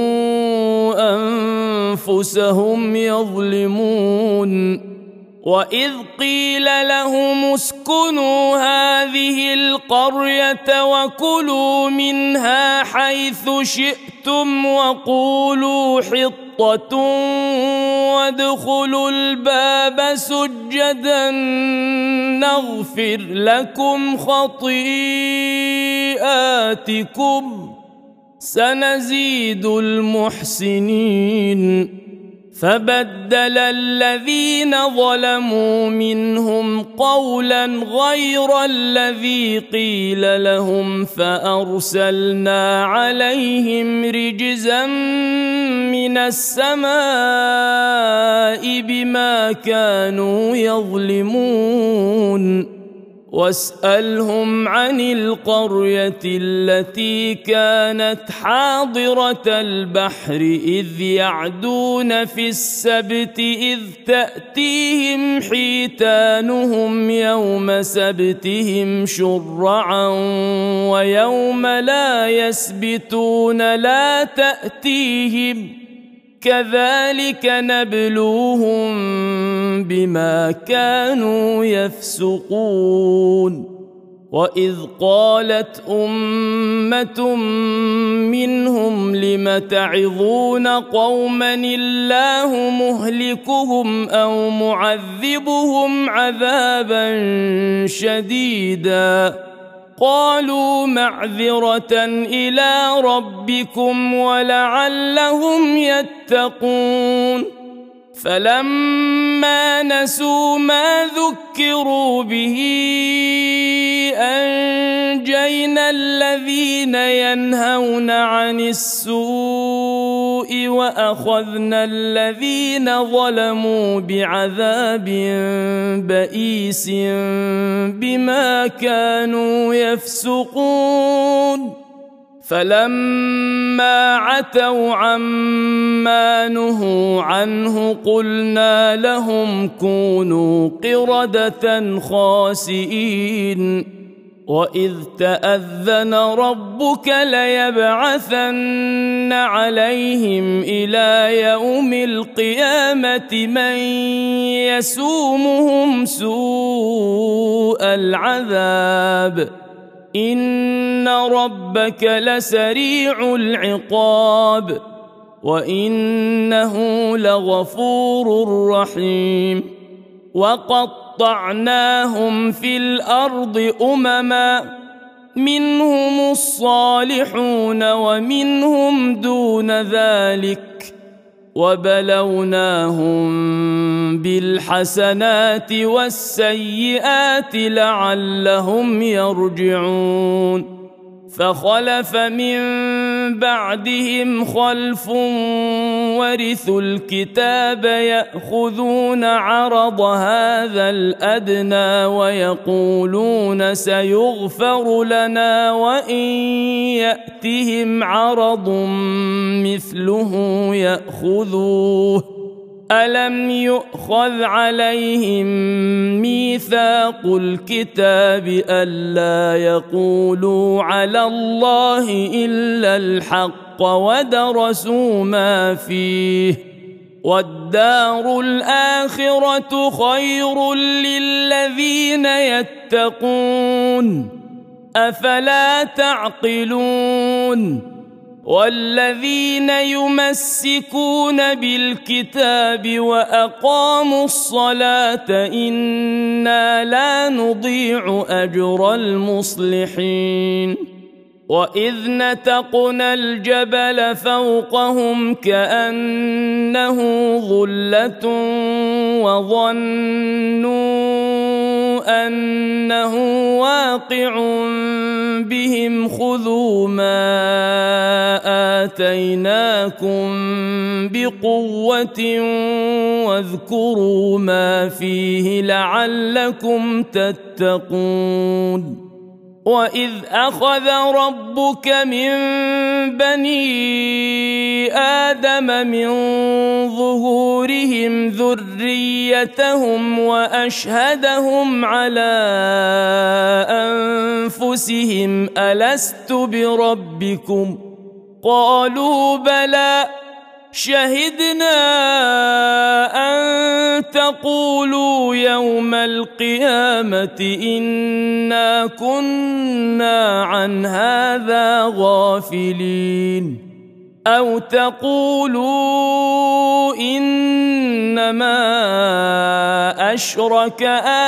أنفسهم يظلمون. وإذ قيل لهم اسكنوا هذه القرية وكلوا منها حيث شئتم وقولوا حطة وادخلوا الباب سجدا نغفر لكم خطيئاتكم سنزيد المحسنين. فبدل الذين ظلموا منهم قولا غير الذي قيل لهم فأرسلنا عليهم رجزا من السماء بما كانوا يظلمون. واسألهم عن القرية التي كانت حاضرة البحر إذ يعدون في السبت إذ تأتيهم حيتانهم يوم سبتهم شرعا ويوم لا يسبتون لا تأتيهم كذلك نبلوهم بما كانوا يفسقون. وإذ قالت أمة منهم لم تعظون قوما الله مهلكهم أو معذبهم عذابا شديدا قالوا معذرة إلى ربكم ولعلهم يتقون. فلما نسوا ما ذكروا به أنجينا الذين ينهون عن السوء وأخذنا الذين ظلموا بعذاب بئيس بما كانوا يفسقون. فلما عتوا عما نهوا عنه قلنا لهم كونوا قردة خاسئين. وإذ تأذن ربك ليبعثن عليهم إلى يوم القيامة من يسومهم سوء العذاب إن ربك لسريع العقاب وإنه لغفور رحيم. وقطعناهم في الأرض أمما منهم الصالحون ومنهم دون ذلك وبلوناهم بالحسنات والسيئات لعلهم يرجعون. فخلف من بعدهم خلف ورثوا الكتاب يأخذون عرض هذا الأدنى ويقولون سيغفر لنا وإن يأتهم عرض مثله يأخذوه. ألم يؤخذ عليهم ميثاق الكتاب ألا يقولوا على الله إلا الحق ودرسوا ما فيه والدار الآخرة خير للذين يتقون أفلا تعقلون. والذين يمسكون بالكتاب وأقاموا الصلاة إنا لا نضيع أجر المصلحين. وإذ نتقنا الجبل فوقهم كأنه ظلة وظنوا أنه واقع بهم خذوا ما آتيناكم بقوة واذكروا ما فيه لعلكم تتقون. وإذ أخذ ربك من بني آدم من ظهورهم ذريتهم وأشهدهم على أنفسهم ألست بربكم قالوا بلى شهدنا أن تقولوا يوم القيامة إنا كنا عن هذا غافلين أو تقولوا إنما أشرك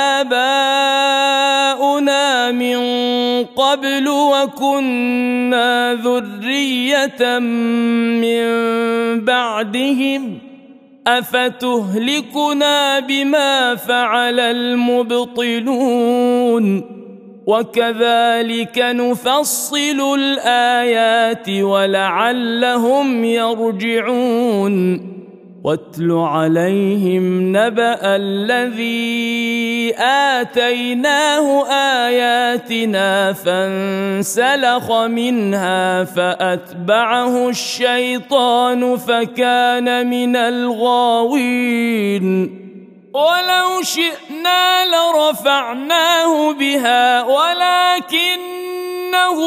آباؤنا من قبل وكنا ذرية من بعدهم أفتهلكنا بما فعل المبطلون وكذلك نفصل الآيات ولعلهم يرجعون. واتل عليهم نبأ الذي آتيناه آياتنا فانسلخ منها فأتبعه الشيطان فكان من الغاوين. ولو شئنا لرفعناه بها ولكنه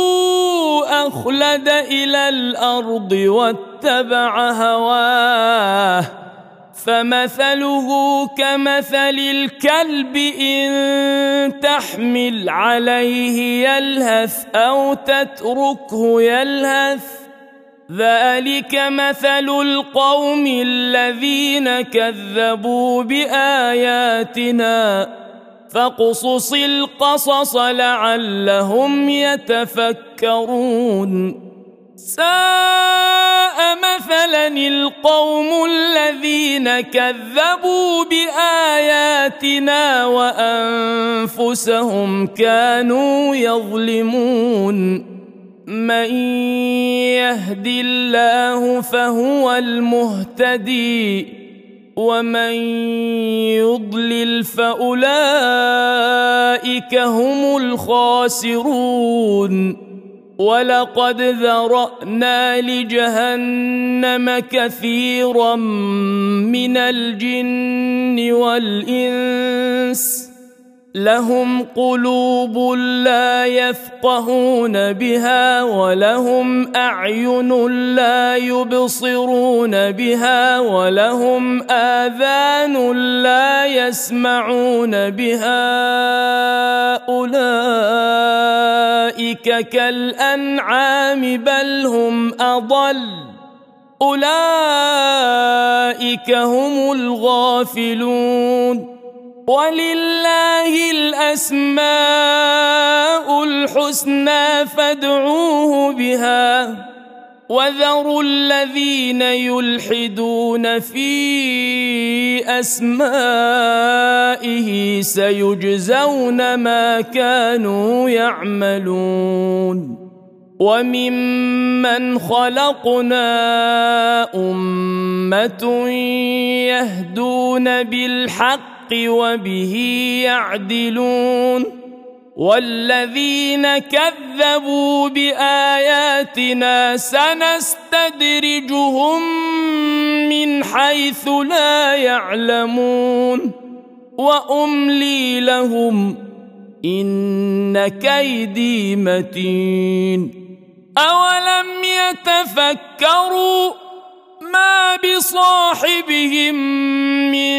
أخلد إلى الأرض واتبع هواه فمثله كمثل الكلب إن تحمل عليه يلهث أو تتركه يلهث ذلك مثل القوم الذين كذبوا بآياتنا فاقصص القصص لعلهم يتفكرون. ساء مثلا القوم الذين كذبوا بآياتنا وأنفسهم كانوا يظلمون. من يهد الله فهو المهتدي ومن يضلل فأولئك هم الخاسرون. ولقد ذرأنا لجهنم كثيرا من الجن والإنس لهم قلوب لا يفقهون بها ولهم أعين لا يبصرون بها ولهم آذان لا يسمعون بها أولئك كالأنعام بل هم أضل أولئك هم الغافلون ولله الأسماء الحسنى فادعوه بها وذروا الذين يلحدون في أسمائه سيجزون ما كانوا يعملون وممن خلقنا أمة يهدون بالحق وبه يعدلون والذين كذبوا بآياتنا سنستدرجهم من حيث لا يعلمون وأملي لهم إن كيدي متين أولم يتفكروا ما بصاحبهم من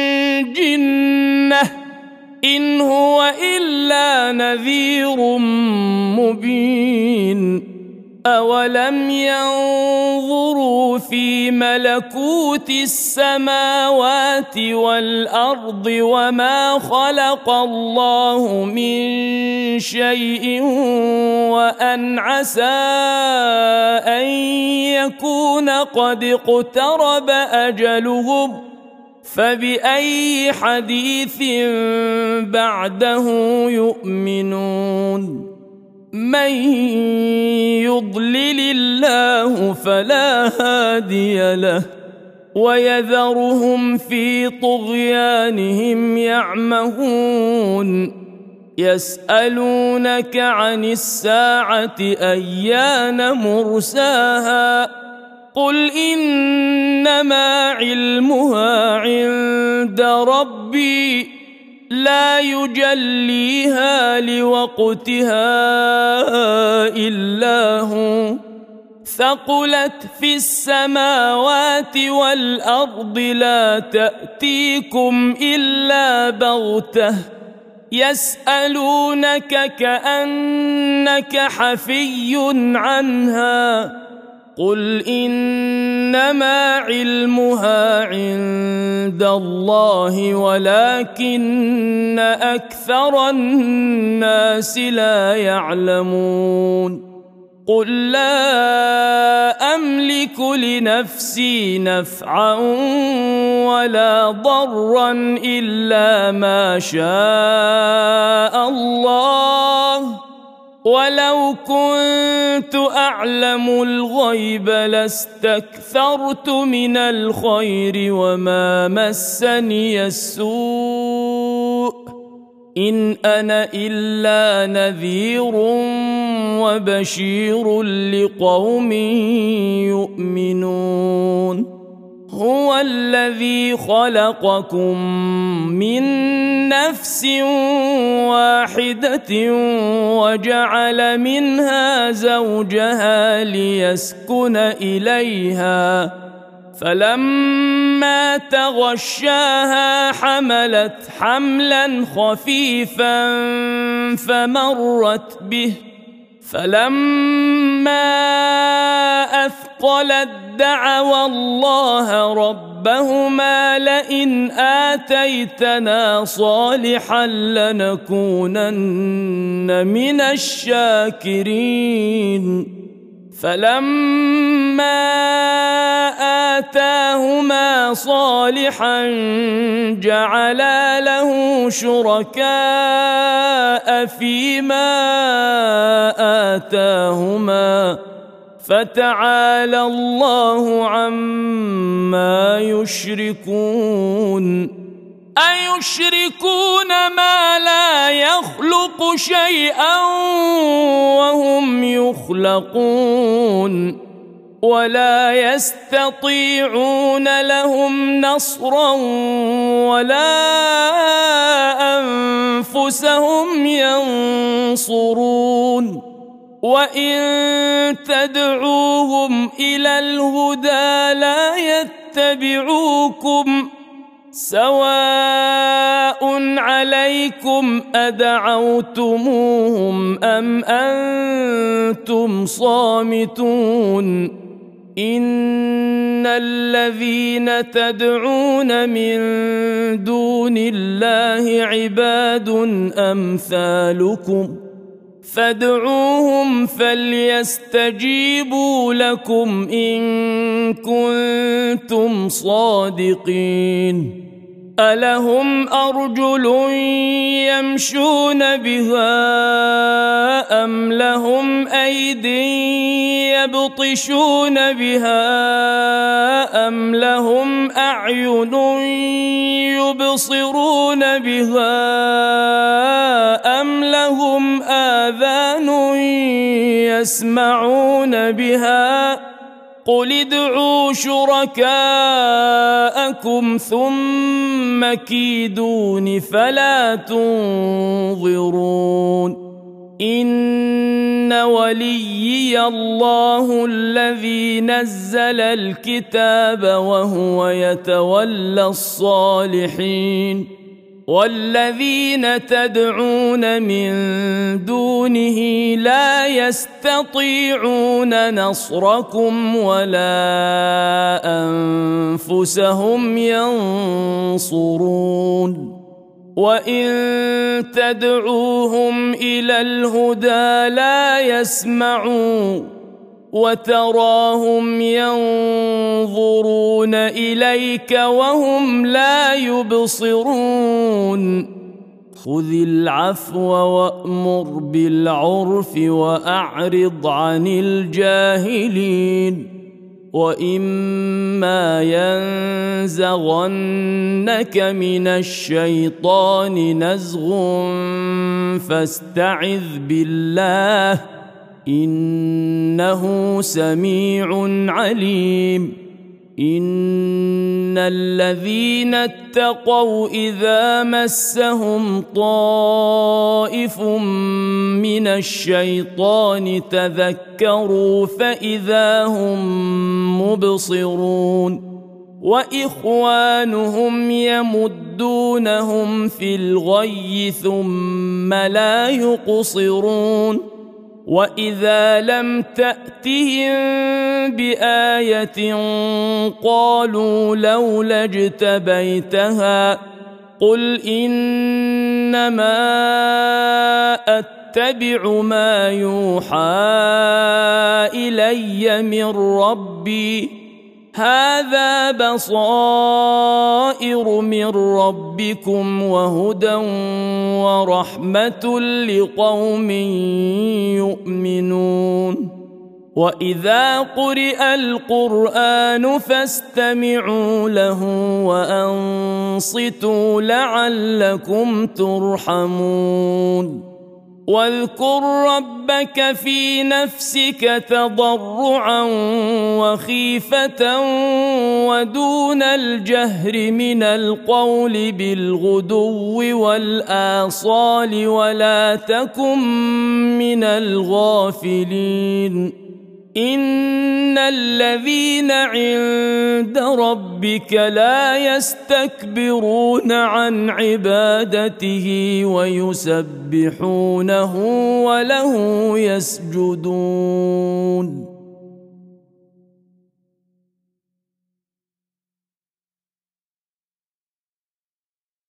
جنة إن هو إلا نذير مبين أولم ينظروا في ملكوت السماوات والأرض وما خلق الله من شيء وأن عسى أن يكون قد اقترب أجلهم فبأي حديث بعده يؤمنون من يضلل الله فلا هادي له ويذرهم في طغيانهم يعمهون يسألونك عن الساعة أيان مرساها قل إنما علمها عند ربي لا يجليها لوقتها إلا هو ثقلت في السماوات والأرض لا تأتيكم إلا بغتة يسألونك كأنك حفي عنها قل إنما علمها عند الله ولكن أكثر الناس لا يعلمون قل لا أملك لنفسي نفعا ولا ضرا إلا ما شاء الله ولو كنت أعلم الغيب لاستكثرت من الخير وما مسني السوء إن أنا إلا نذير وبشير لقوم يؤمنون هو الذي خلقكم من نفس واحدة وجعل منها زوجها ليسكن إليها فلما تغشاها حملت حملا خفيفا فمرت به فلما أثقلت دعوا الله ربهما لئن آتيتنا صالحا لنكونن من الشاكرين فلما آتاهما صالحا جعلا له شركاء فيما آتاهما فتعالى الله عما يشركون أيشركون ما لا يخلق شيئا وهم يخلقون ولا يستطيعون لهم نصرا ولا أنفسهم ينصرون وإن تدعوهم إلى الهدى لا يتبعوكم سواء عليكم أدعوتموهم أم أنتم صامتون إن الذين تدعون من دون الله عباد أمثالكم فادعوهم فليستجيبوا لكم إن كنتم صادقين ألهم أرجل يمشون بها أم لهم أيد يبطشون بها أم لهم أعين يبصرون بها أم لهم آذان يسمعون بها قل ادعوا شركاءكم ثم كيدون فلا تنظرون إن وليي الله الذي نزل الكتاب وهو يتولى الصالحين والذين تدعون من دونه لا يستطيعون نصركم ولا أنفسهم ينصرون وإن تدعوهم إلى الهدى لا يسمعون وتراهم ينظرون إليك وهم لا يبصرون خذ العفو وأمر بالعرف وأعرض عن الجاهلين وإما ينزغنك من الشيطان نزغ فاستعذ بالله إنه سميع عليم إن الذين اتقوا إذا مسهم طائف من الشيطان تذكروا فإذا هم مبصرون وإخوانهم يمدونهم في الغي ثم لا يقصرون وإذا لم تأتهم بآية قالوا لولا اجتبيتها قل إنما أتبع ما يوحى إلي من ربي هذا بصائر من ربكم وهدى ورحمة لقوم يؤمنون وإذا قرئ القرآن فاستمعوا له وأنصتوا لعلكم ترحمون واذكر ربك في نفسك تضرعا وخيفة ودون الجهر من القول بالغدو والآصال ولا تكن من الغافلين إن الذين عند ربك لا يستكبرون عن عبادته ويسبحونه وله يسجدون